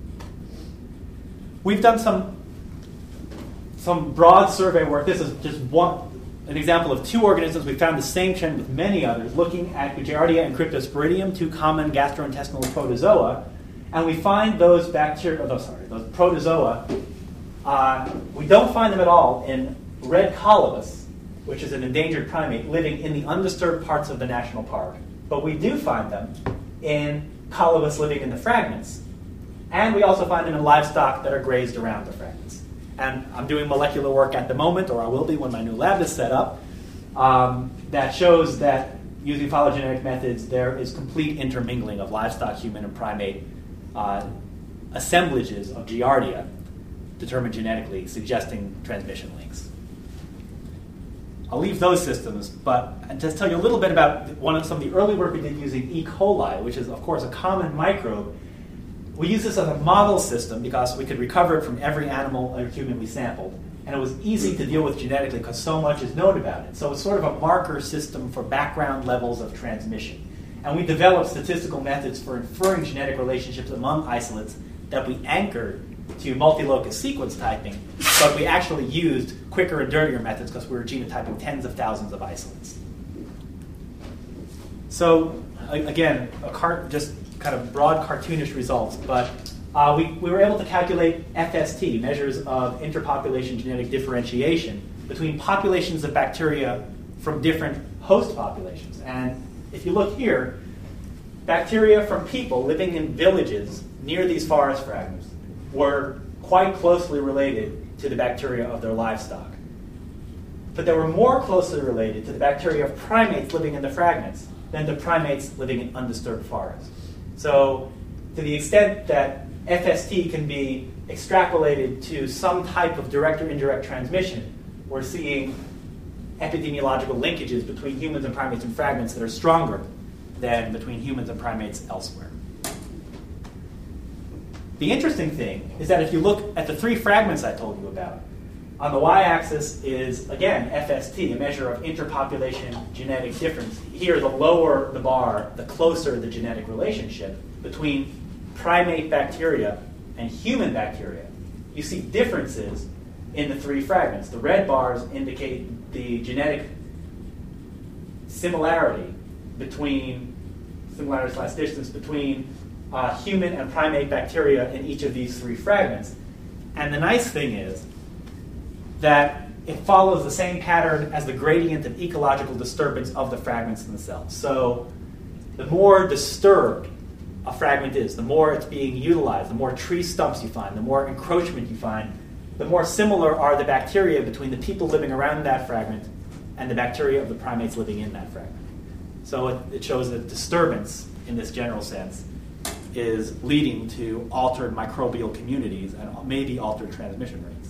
We've done some some broad survey work. This is just one an example of two organisms. We found the same trend with many others, looking at Giardia and Cryptosporidium, two common gastrointestinal protozoa, and we find those bacteria, oh, sorry, those protozoa. Uh, we don't find them at all in red colobus, which is an endangered primate living in the undisturbed parts of the national park. But we do find them in colobus living in the fragments. And we also find them in livestock that are grazed around the fragments. And I'm doing molecular work at the moment, or I will be when my new lab is set up, um, that shows that using phylogenetic methods, there is complete intermingling of livestock, human, and primate uh, assemblages of Giardia determined genetically, suggesting transmission links. I'll leave those systems, but just tell you a little bit about one of some of the early work we did using E. coli, which is, of course, a common microbe. We used this as a model system because we could recover it from every animal or human we sampled, and it was easy to deal with genetically because so much is known about it. So it's sort of a marker system for background levels of transmission. And we developed statistical methods for inferring genetic relationships among isolates that we anchored to multi-locus sequence typing, but we actually used quicker and dirtier methods because we were genotyping tens of thousands of isolates. So a- again, a car- just kind of broad cartoonish results, but uh, we, we were able to calculate F S T, measures of interpopulation genetic differentiation, between populations of bacteria from different host populations. And if you look here, bacteria from people living in villages near these forest fragments were quite closely related to the bacteria of their livestock. But they were more closely related to the bacteria of primates living in the fragments than the primates living in undisturbed forests. So to the extent that F S T can be extrapolated to some type of direct or indirect transmission, we're seeing epidemiological linkages between humans and primates in fragments that are stronger than between humans and primates elsewhere. The interesting thing is that if you look at the three fragments I told you about, on the y-axis is, again, F S T, a measure of interpopulation genetic difference. Here, the lower the bar, the closer the genetic relationship between primate bacteria and human bacteria. You see differences in the three fragments. The red bars indicate the genetic similarity between, similarity slash distance between uh, human and primate bacteria in each of these three fragments. And the nice thing is that it follows the same pattern as the gradient of ecological disturbance of the fragments themselves. So the more disturbed a fragment is, the more it's being utilized, the more tree stumps you find, the more encroachment you find, the more similar are the bacteria between the people living around that fragment and the bacteria of the primates living in that fragment. So it, it shows that disturbance, in this general sense, is leading to altered microbial communities and maybe altered transmission rates.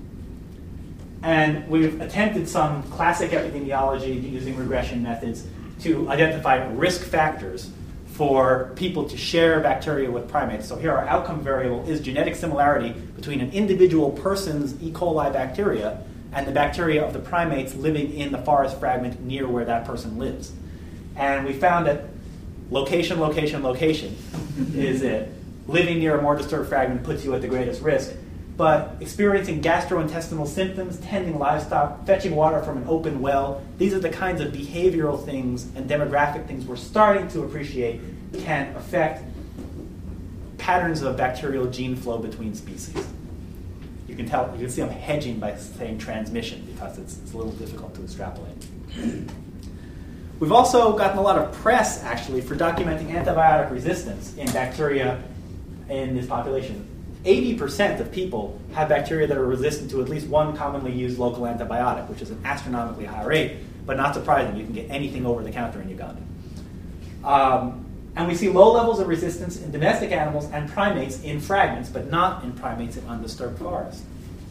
And we've attempted some classic epidemiology using regression methods to identify risk factors for people to share bacteria with primates. So here our outcome variable is genetic similarity between an individual person's E. coli bacteria and the bacteria of the primates living in the forest fragment near where that person lives. And we found that location, location, location is it. Living near a more disturbed fragment puts you at the greatest risk. But experiencing gastrointestinal symptoms, tending livestock, fetching water from an open well, these are the kinds of behavioral things and demographic things we're starting to appreciate can affect patterns of bacterial gene flow between species. You can tell, you can see I'm hedging by saying transmission because it's, it's a little difficult to extrapolate. We've also gotten a lot of press, actually, for documenting antibiotic resistance in bacteria in this population. eighty percent of people have bacteria that are resistant to at least one commonly used local antibiotic, which is an astronomically high rate, but not surprising. You can get anything over the counter in Uganda. Um, and we see low levels of resistance in domestic animals and primates in fragments, but not in primates in undisturbed forests.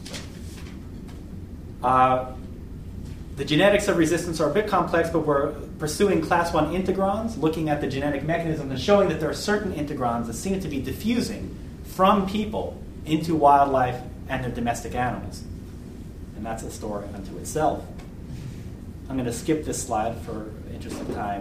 Uh, the genetics of resistance are a bit complex, but we're pursuing class one integrons, looking at the genetic mechanism and showing that there are certain integrons that seem to be diffusing from people into wildlife and their domestic animals. And that's a story unto itself. I'm going to skip this slide for interest of time.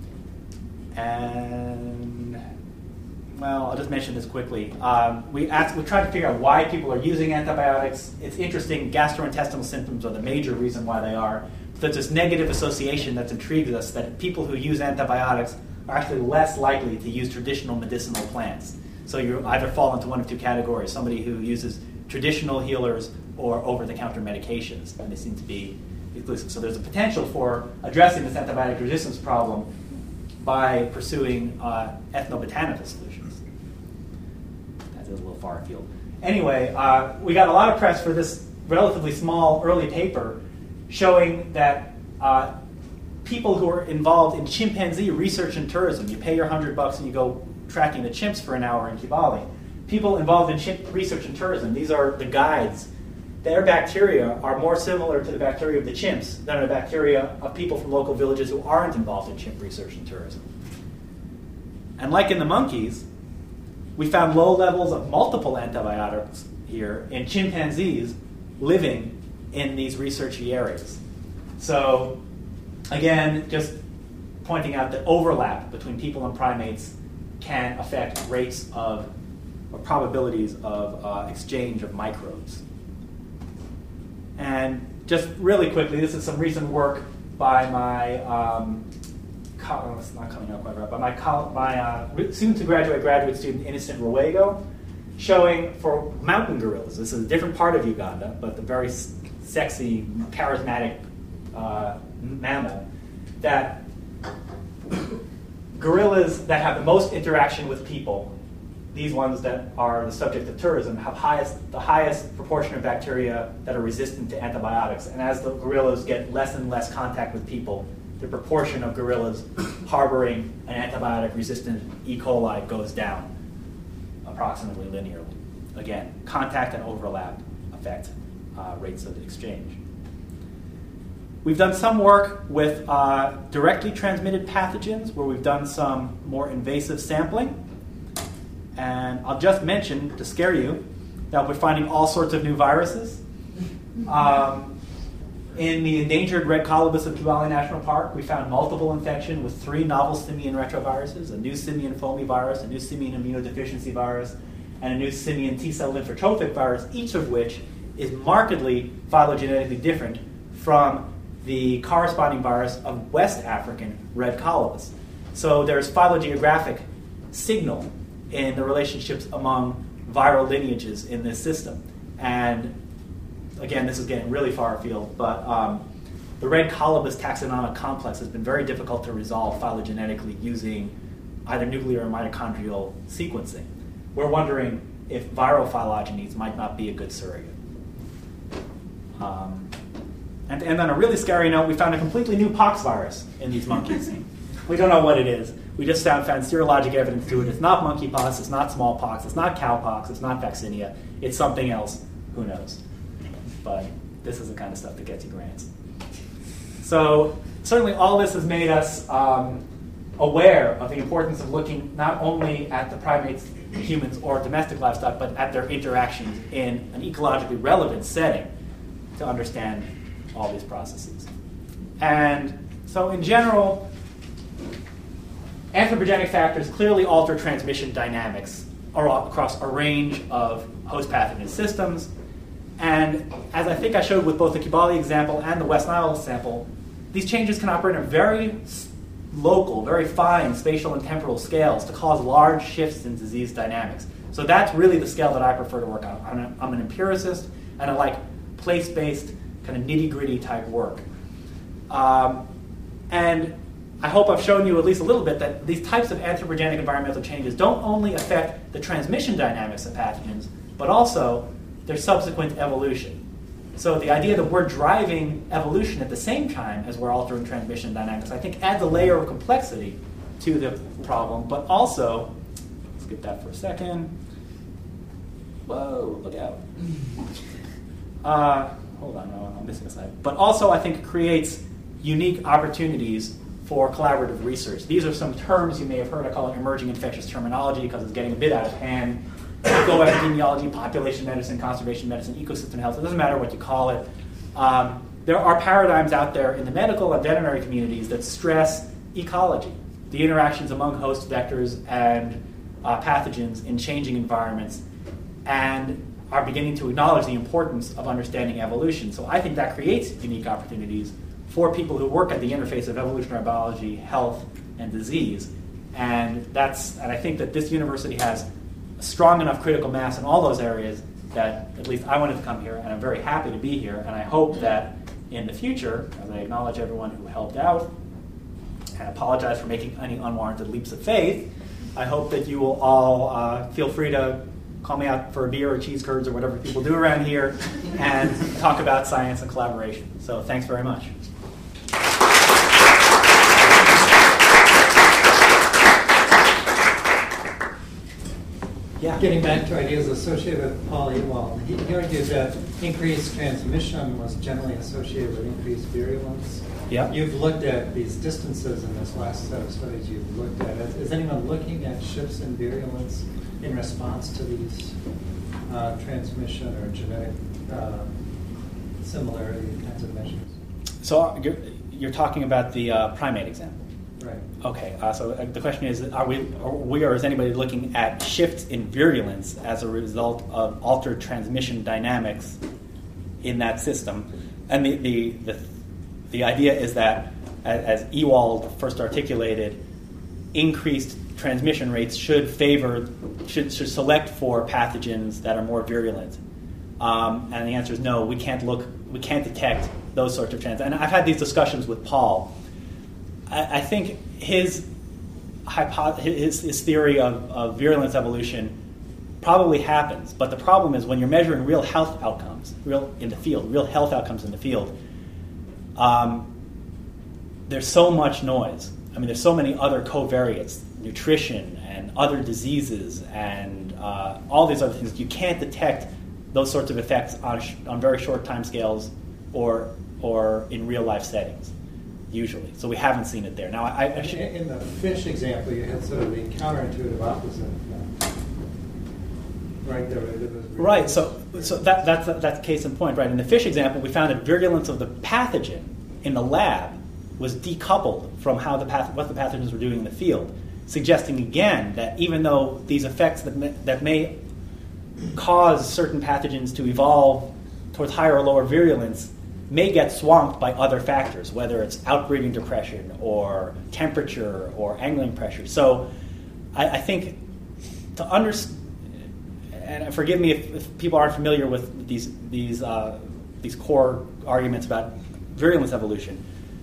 And, well, I'll just mention this quickly. Um, we, asked, we tried to figure out why people are using antibiotics. It's interesting, gastrointestinal symptoms are the major reason why they are. So there's this negative association that intrigues us that people who use antibiotics are actually less likely to use traditional medicinal plants. So you either fall into one of two categories, somebody who uses traditional healers or over-the-counter medications, and they seem to be exclusive. So there's a potential for addressing this antibiotic resistance problem by pursuing uh, ethnobotanical solutions. That's a little far afield. Anyway, uh, we got a lot of press for this relatively small early paper showing that uh, people who are involved in chimpanzee research and tourism, you pay your hundred bucks and you go tracking the chimps for an hour in Kibale. People involved in chimp research and tourism, these are the guides. Their bacteria are more similar to the bacteria of the chimps than the bacteria of people from local villages who aren't involved in chimp research and tourism. And like in the monkeys, we found low levels of multiple antibiotics here in chimpanzees living in these researchy areas. So, again, just pointing out that overlap between people and primates can affect rates of, or probabilities of uh, exchange of microbes. And just really quickly, this is some recent work by my um, co- oh, it's not coming out quite right, but my col- my uh, soon-to-graduate graduate student, Innocent Ruego, showing for mountain gorillas. This is a different part of Uganda, but the very s- sexy, charismatic uh, mammal, that gorillas that have the most interaction with people, these ones that are the subject of tourism, have highest the highest proportion of bacteria that are resistant to antibiotics. And as the gorillas get less and less contact with people, the proportion of gorillas harboring an antibiotic-resistant E. coli goes down approximately linearly. Again, contact and overlap affect uh, rates of exchange. We've done some work with uh, directly transmitted pathogens where we've done some more invasive sampling. And I'll just mention, to scare you, that we're finding all sorts of new viruses. Um, in the endangered red colobus of Kibale National Park, we found multiple infection with three novel simian retroviruses, a new simian foamy virus, a new simian immunodeficiency virus, and a new simian T-cell lymphotrophic virus, each of which is markedly phylogenetically different from the corresponding virus of West African red colobus. So there's phylogeographic signal in the relationships among viral lineages in this system. And again, this is getting really far afield, but um, the red colobus taxonomic complex has been very difficult to resolve phylogenetically using either nuclear or mitochondrial sequencing. We're wondering if viral phylogenies might not be a good surrogate. Um, and to end on a really scary note, we found a completely new pox virus in these monkeys. We don't know what it is. We just found, found serologic evidence to it. It's not monkeypox, it's not smallpox, it's not cowpox, it's not vaccinia. It's something else. Who knows? But this is the kind of stuff that gets you grants. So certainly all this has made us um, aware of the importance of looking not only at the primates, humans, or domestic livestock, but at their interactions in an ecologically relevant setting to understand all these processes. And so in general, anthropogenic factors clearly alter transmission dynamics across a range of host pathogen systems. And as I think I showed with both the Kibale example and the West Nile sample, these changes can operate on very local, very fine spatial and temporal scales to cause large shifts in disease dynamics. So that's really the scale that I prefer to work on. I'm an, I'm an empiricist, and I like place-based, kind of nitty-gritty type work. Um, and I hope I've shown you at least a little bit that these types of anthropogenic environmental changes don't only affect the transmission dynamics of pathogens, but also their subsequent evolution. So the idea that we're driving evolution at the same time as we're altering transmission dynamics, I think adds a layer of complexity to the problem, but also, let's skip that for a second. Whoa, look out. Uh, hold on, no, I'm missing a slide. But also, I think, creates unique opportunities for collaborative research. These are some terms you may have heard. I call it emerging infectious terminology because it's getting a bit out of hand. Eco-epidemiology, population medicine, conservation medicine, ecosystem health. It doesn't matter what you call it. Um, there are paradigms out there in the medical and veterinary communities that stress ecology, the interactions among host vectors and uh, pathogens in changing environments, and are beginning to acknowledge the importance of understanding evolution. So I think that creates unique opportunities for people who work at the interface of evolutionary biology, health, and disease. And that's, and I think that this university has a strong enough critical mass in all those areas that at least I wanted to come here, and I'm very happy to be here. And I hope that in the future, as I acknowledge everyone who helped out, and apologize for making any unwarranted leaps of faith, I hope that you will all uh, feel free to call me out for a beer or cheese curds or whatever people do around here and talk about science and collaboration. So thanks very much. Yeah. Getting back to ideas associated with Paul Ewald, he, he argued that increased transmission was generally associated with increased virulence. Yeah. You've looked at these distances in this last set of studies you've looked at. Is, is anyone looking at shifts in virulence in response to these uh, transmission or genetic uh, similarity kinds of measures? So you're, you're talking about the uh, primate example. Right. Okay, uh, so the question is, are we, are we or is anybody looking at shifts in virulence as a result of altered transmission dynamics in that system? And the the, the, the idea is that as, as Ewald first articulated, increased transmission rates should favor, should, should select for pathogens that are more virulent. Um, and the answer is no, we can't look, we can't detect those sorts of trends. And I've had these discussions with Paul. I, I think his, hypo- his, his theory of, of virulence evolution probably happens, but the problem is when you're measuring real health outcomes, real in the field, real health outcomes in the field, um, there's so much noise. I mean, there's so many other covariates, nutrition and other diseases and uh, all these other things. You can't detect those sorts of effects on, sh- on very short time scales or or in real life settings, usually. So we haven't seen it there. Now, I, I should... In the fish example, you had sort of the counterintuitive opposite. Uh, right there. It was right, so so that, that's, that's case in point, right? In the fish example, we found that virulence of the pathogen in the lab was decoupled from how the path, what the pathogens were doing in the field, suggesting again that even though these effects that may, that may cause certain pathogens to evolve towards higher or lower virulence may get swamped by other factors, whether it's outbreeding depression or temperature or angling pressure. So I, I think to understand, and forgive me if, if people aren't familiar with these these uh, these core arguments about virulence evolution.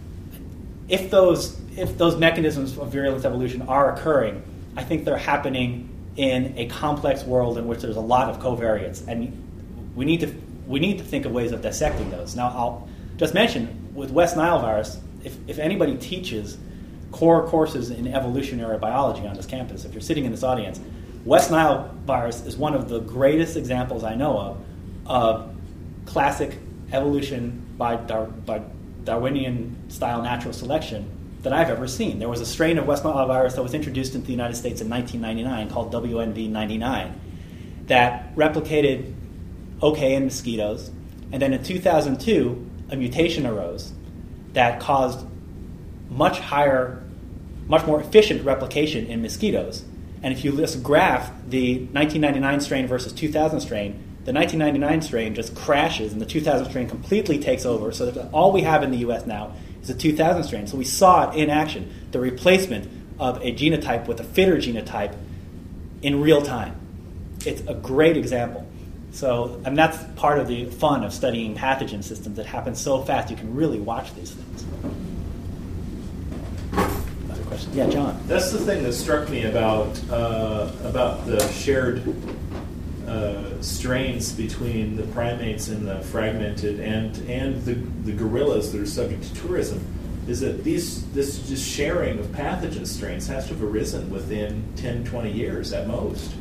If those if those mechanisms of virulence evolution are occurring, I think they're happening in a complex world in which there's a lot of covariates, and we need to we need to think of ways of dissecting those. Now, I'll just mention with West Nile virus, if if anybody teaches core courses in evolutionary biology on this campus, if you're sitting in this audience, West Nile virus is one of the greatest examples I know of of classic evolution by Dar- by Darwinian-style natural selection that I've ever seen. There was a strain of West Nile virus that was introduced into the United States in nineteen ninety-nine called W N V ninety-nine that replicated okay in mosquitoes. And then in two thousand two, a mutation arose that caused much higher, much more efficient replication in mosquitoes. And if you just graph the nineteen ninety-nine strain versus two thousand strain, the nineteen ninety-nine strain just crashes and the two thousand strain completely takes over. So that all we have in the U S now is a two thousand strain. So we saw it in action, the replacement of a genotype with a fitter genotype in real time. It's a great example. So, and that's part of the fun of studying pathogen systems. It happens so fast you can really watch these things. Another question? Yeah, John. That's the thing that struck me about uh, about the shared uh, strains between the primates and the fragmented and and the, the gorillas that are subject to tourism, is that these this just sharing of pathogen strains has to have arisen within ten, twenty years at most.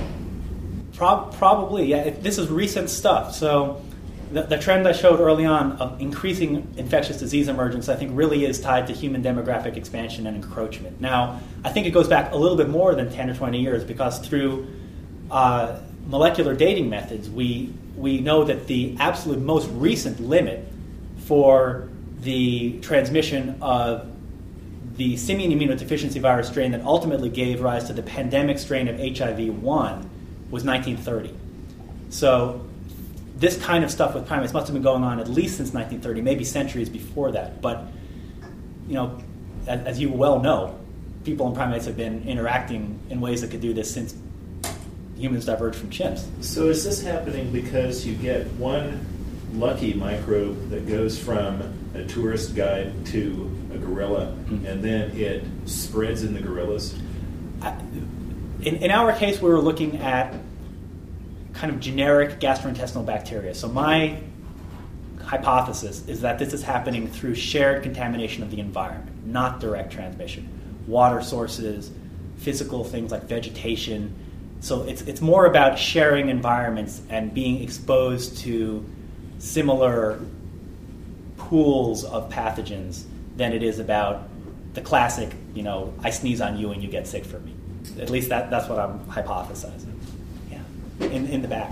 Pro- probably, yeah. It, this is recent stuff. So the, the trend I showed early on of increasing infectious disease emergence, I think, really is tied to human demographic expansion and encroachment. Now, I think it goes back a little bit more than ten or twenty years because through uh, molecular dating methods, we we know that the absolute most recent limit for the transmission of the simian immunodeficiency virus strain that ultimately gave rise to the pandemic strain of H I V one was nineteen thirty. So this kind of stuff with primates must have been going on at least since nineteen thirty, maybe centuries before that. But, you know, as, as you well know, people and primates have been interacting in ways that could do this since humans diverged from chimps. So is this happening because you get one lucky microbe that goes from a tourist guide to a gorilla, mm-hmm. and then it spreads in the gorillas? I, in, in our case, we were looking at kind of generic gastrointestinal bacteria. So my hypothesis is that this is happening through shared contamination of the environment, not direct transmission. Water sources, physical things like vegetation. So it's it's more about sharing environments and being exposed to similar pools of pathogens than it is about the classic, you know, I sneeze on you and you get sick from me. At least that, that's what I'm hypothesizing. Yeah, in in the back.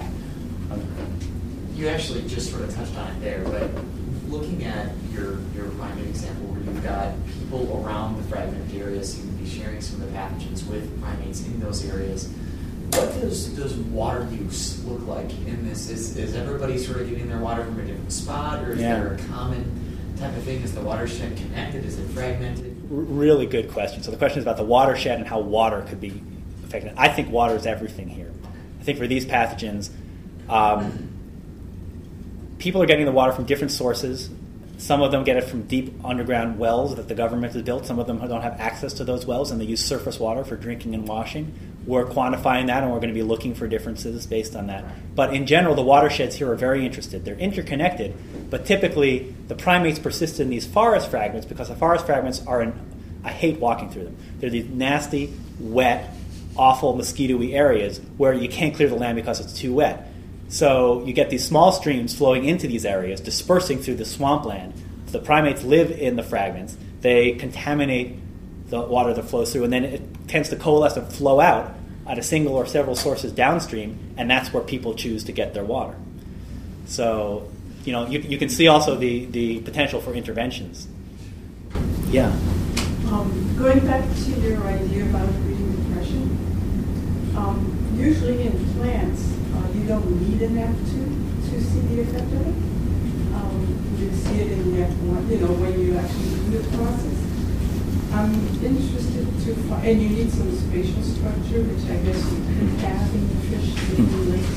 You actually just sort of touched on it there, but looking at your your primate example where you've got people around the fragmented area seem to be sharing some of the pathogens with primates in those areas, what does, does water use look like in this? Is, is everybody sort of getting their water from a different spot, or is yeah. there a common type of thing? Is the watershed connected? Is it fragmented? R- really good question. So the question is about the watershed and how water could be affected. I think water is everything here. I think for these pathogens, um, people are getting the water from different sources. Some of them get it from deep underground wells that the government has built. Some of them don't have access to those wells, and they use surface water for drinking and washing. We're quantifying that, and we're going to be looking for differences based on that. But in general, the watersheds here are very interested. They're interconnected, but typically the primates persist in these forest fragments because the forest fragments are in, I hate walking through them. They're these nasty, wet, awful, mosquito-y areas where you can't clear the land because it's too wet. So you get these small streams flowing into these areas, dispersing through the swampland. The primates live in the fragments. They contaminate the water that flows through, and then it tends to coalesce and flow out at a single or several sources downstream, and that's where people choose to get their water. So, you know, you, you can see also the, the potential for interventions. Yeah. Um, going back to your idea about breeding depression, um, usually in plants, uh, you don't need an F two to see the effect of it. Um, you see it in the F one, you know, when you actually do the process. I'm interested to find, and you need some spatial structure, which I guess you could have in the fish in the lakes.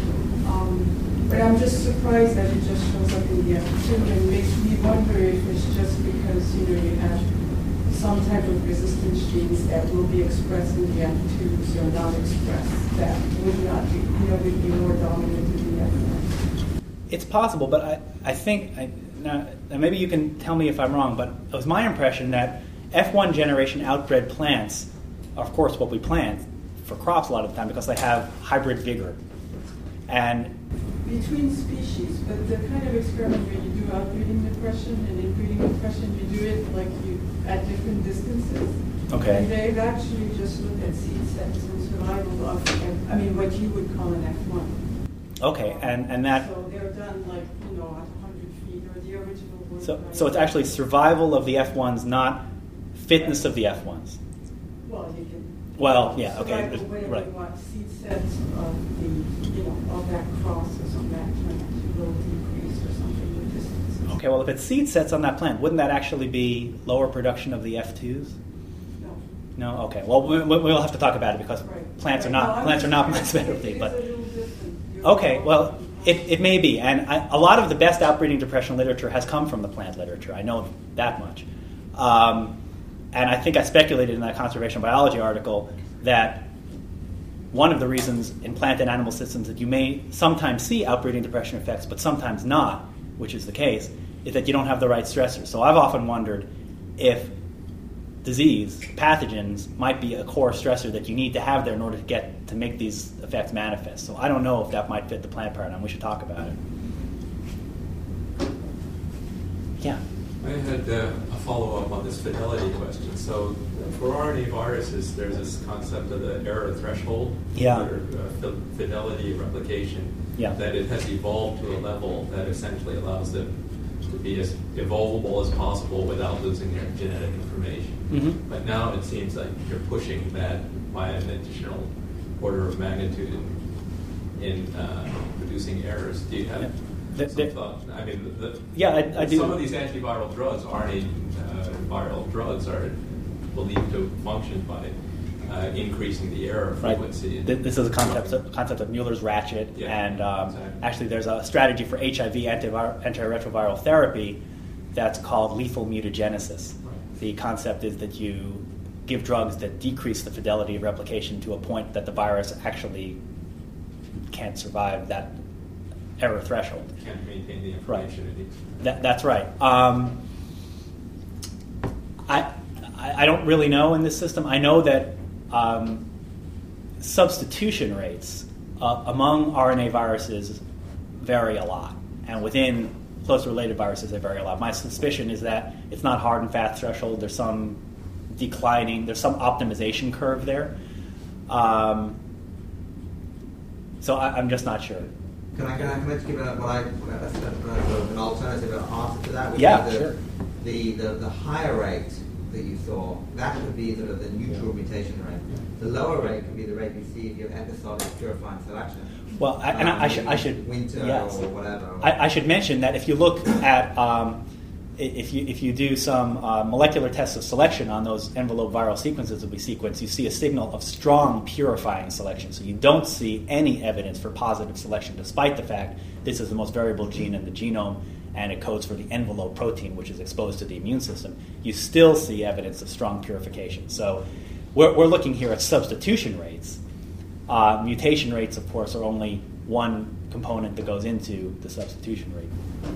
Um, but I'm just surprised that it just shows up in the F two and makes me wonder if it's just because, you know, you have some type of resistance genes that will be expressed in the F twos or not expressed that would not be, you know, would be more dominant in the F one. It's possible, but I, I think, I, now, now maybe you can tell me if I'm wrong, but it was my impression that F one generation outbred plants are, of course, what we plant for crops a lot of the time because they have hybrid vigor. And between species, but the kind of experiment where you do outbreeding depression and inbreeding depression, you do it like you at different distances. Okay. And they've actually just looked at seed sets and survival of, I mean, what you would call an F one. Okay, and, and that... So they're done like, you know, at one hundred feet or the original work. So, so it's actually survival of the F ones, not fitness of the F ones. Well, you can... Well, yeah, okay, survival, whatever right. you want, seed sets of the, you know, of that crosses on that plant will decrease or something with distance. Okay, well, if it's seed sets on that plant, wouldn't that actually be lower production of the F twos? No. No? Okay. Well, we, we'll have to talk about it because Right. plants are Right. not No, plants are not my just trying to- specialty. it's But a little different. You're okay, right. well, it, it may be, and I, a lot of the best outbreeding depression literature has come from the plant literature. I know that much, um, and I think I speculated in that conservation biology article that one of the reasons in plant and animal systems that you may sometimes see outbreeding depression effects, but sometimes not, which is the case, is that you don't have the right stressors. So I've often wondered if disease, pathogens, might be a core stressor that you need to have there in order to get to make these effects manifest. So I don't know if that might fit the plant paradigm. We should talk about it. Yeah. I had uh, a follow-up on this fidelity question. So for R N A viruses, there's this concept of the error threshold, Yeah. or uh, fi- fidelity of replication, Yeah. that it has evolved to a level that essentially allows them to be as evolvable as possible without losing their genetic information. Mm-hmm. But now it seems like you're pushing that by an additional order of magnitude in, in uh, producing errors. Do you have Yeah. The- some the- thought? I mean, the, Yeah, I, I do. some of these antiviral drugs, R N A uh, viral drugs, are believed to function by uh, increasing the error Right. frequency. Th- This is a concept of, concept of Mueller's ratchet, Yeah, and um, exactly. actually there's a strategy for H I V antivir- antiretroviral therapy that's called lethal mutagenesis. Right. The concept is that you give drugs that decrease the fidelity of replication to a point that the virus actually can't survive that error threshold. Can't maintain the Right. information it needs. That, that's right. Um, I, I I don't really know in this system. I know that um, substitution rates uh, among R N A viruses vary a lot, and within closely related viruses they vary a lot. My suspicion is that it's not hard and fast threshold. There's some declining. There's some optimization curve there. Um, so I, I'm just not sure. Can I, can I, can I just give a, what I, what I, sort of an alternative answer to that? Which Yeah, is the, sure. The, the, the higher rate that you saw, that would be sort of the neutral mutation rate. The lower rate could be the rate you see if you have episodic purifying selection. Well, I, and I, I should I should winter yes. or whatever. I, I should mention that if you look at um, if you if you do some uh, molecular tests of selection on those envelope viral sequences that we sequence, you see a signal of strong purifying selection. So you don't see any evidence for positive selection, despite the fact this is the most variable gene in the genome and it codes for the envelope protein, which is exposed to the immune system. You still see evidence of strong purification. So we're, we're looking here at substitution rates. Uh, mutation rates, of course, are only one component that goes into the substitution rate.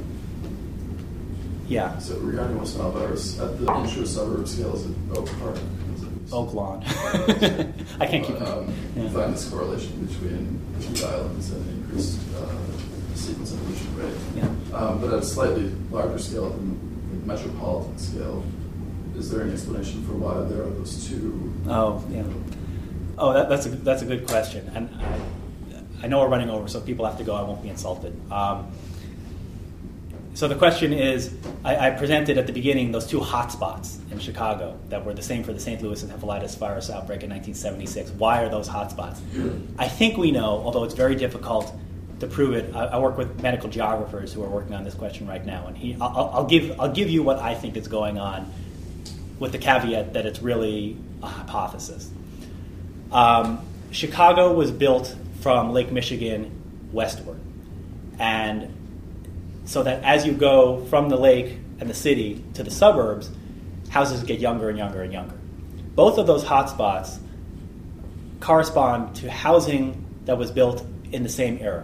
Yeah. So regarding West Nile virus, at the intra-suburb scale, is it Oak Park? Is it Oak Lawn. I can't keep uh, um, yeah. You find this correlation between the two islands and increased uh, sequence evolution rate. Yeah. Um, but at a slightly larger scale, than the metropolitan scale, is there any explanation for why there are those two? Oh, yeah. Oh, that, that's a that's a good question, and I, I know we're running over, so if people have to go, I won't be insulted. Um, so the question is, I, I presented at the beginning those two hotspots in Chicago that were the same for the Saint Louis encephalitis virus outbreak in nineteen seventy-six. Why are those hotspots? I think we know, although it's very difficult to prove it. I, I work with medical geographers who are working on this question right now, and he, I'll, I'll give I'll give you what I think is going on, with the caveat that it's really a hypothesis. Um, Chicago was built from Lake Michigan westward, and so that as you go from the lake and the city to the suburbs, houses get younger and younger and younger. Both of those hotspots correspond to housing that was built in the same era.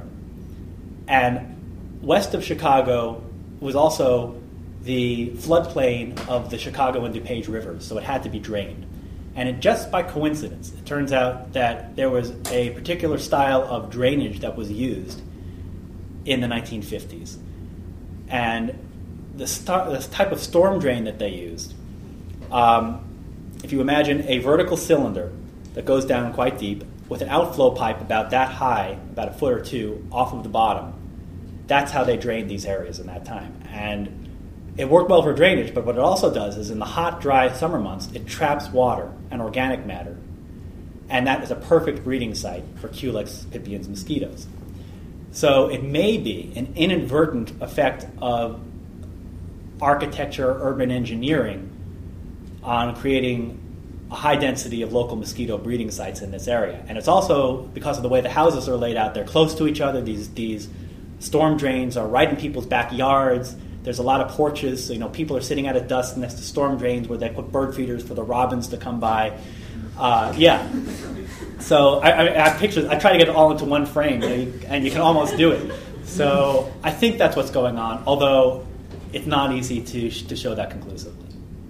And west of Chicago was also the floodplain of the Chicago and DuPage rivers, so it had to be drained. And it, just by coincidence, it turns out that there was a particular style of drainage that was used in the nineteen fifties. And the, star, the type of storm drain that they used, um, if you imagine a vertical cylinder that goes down quite deep with an outflow pipe about that high, about a foot or two, off of the bottom, that's how they drained these areas in that time. And it worked well for drainage, but what it also does is in the hot, dry summer months, it traps water and organic matter. And that is a perfect breeding site for Culex pipiens mosquitoes. So it may be an inadvertent effect of architecture, urban engineering on creating a high density of local mosquito breeding sites in this area. And it's also because of the way the houses are laid out. They're close to each other. These, these storm drains are right in people's backyards. There's a lot of porches, so you know people are sitting out at dusk next to storm drains where they put bird feeders for the robins to come by. Uh, yeah. So I, I, I have pictures. I try to get it all into one frame, and you can almost do it. So I think that's what's going on, although it's not easy to to show that conclusively.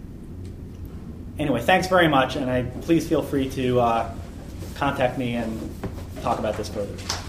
Anyway, thanks very much, and I please feel free to uh, contact me and talk about this further.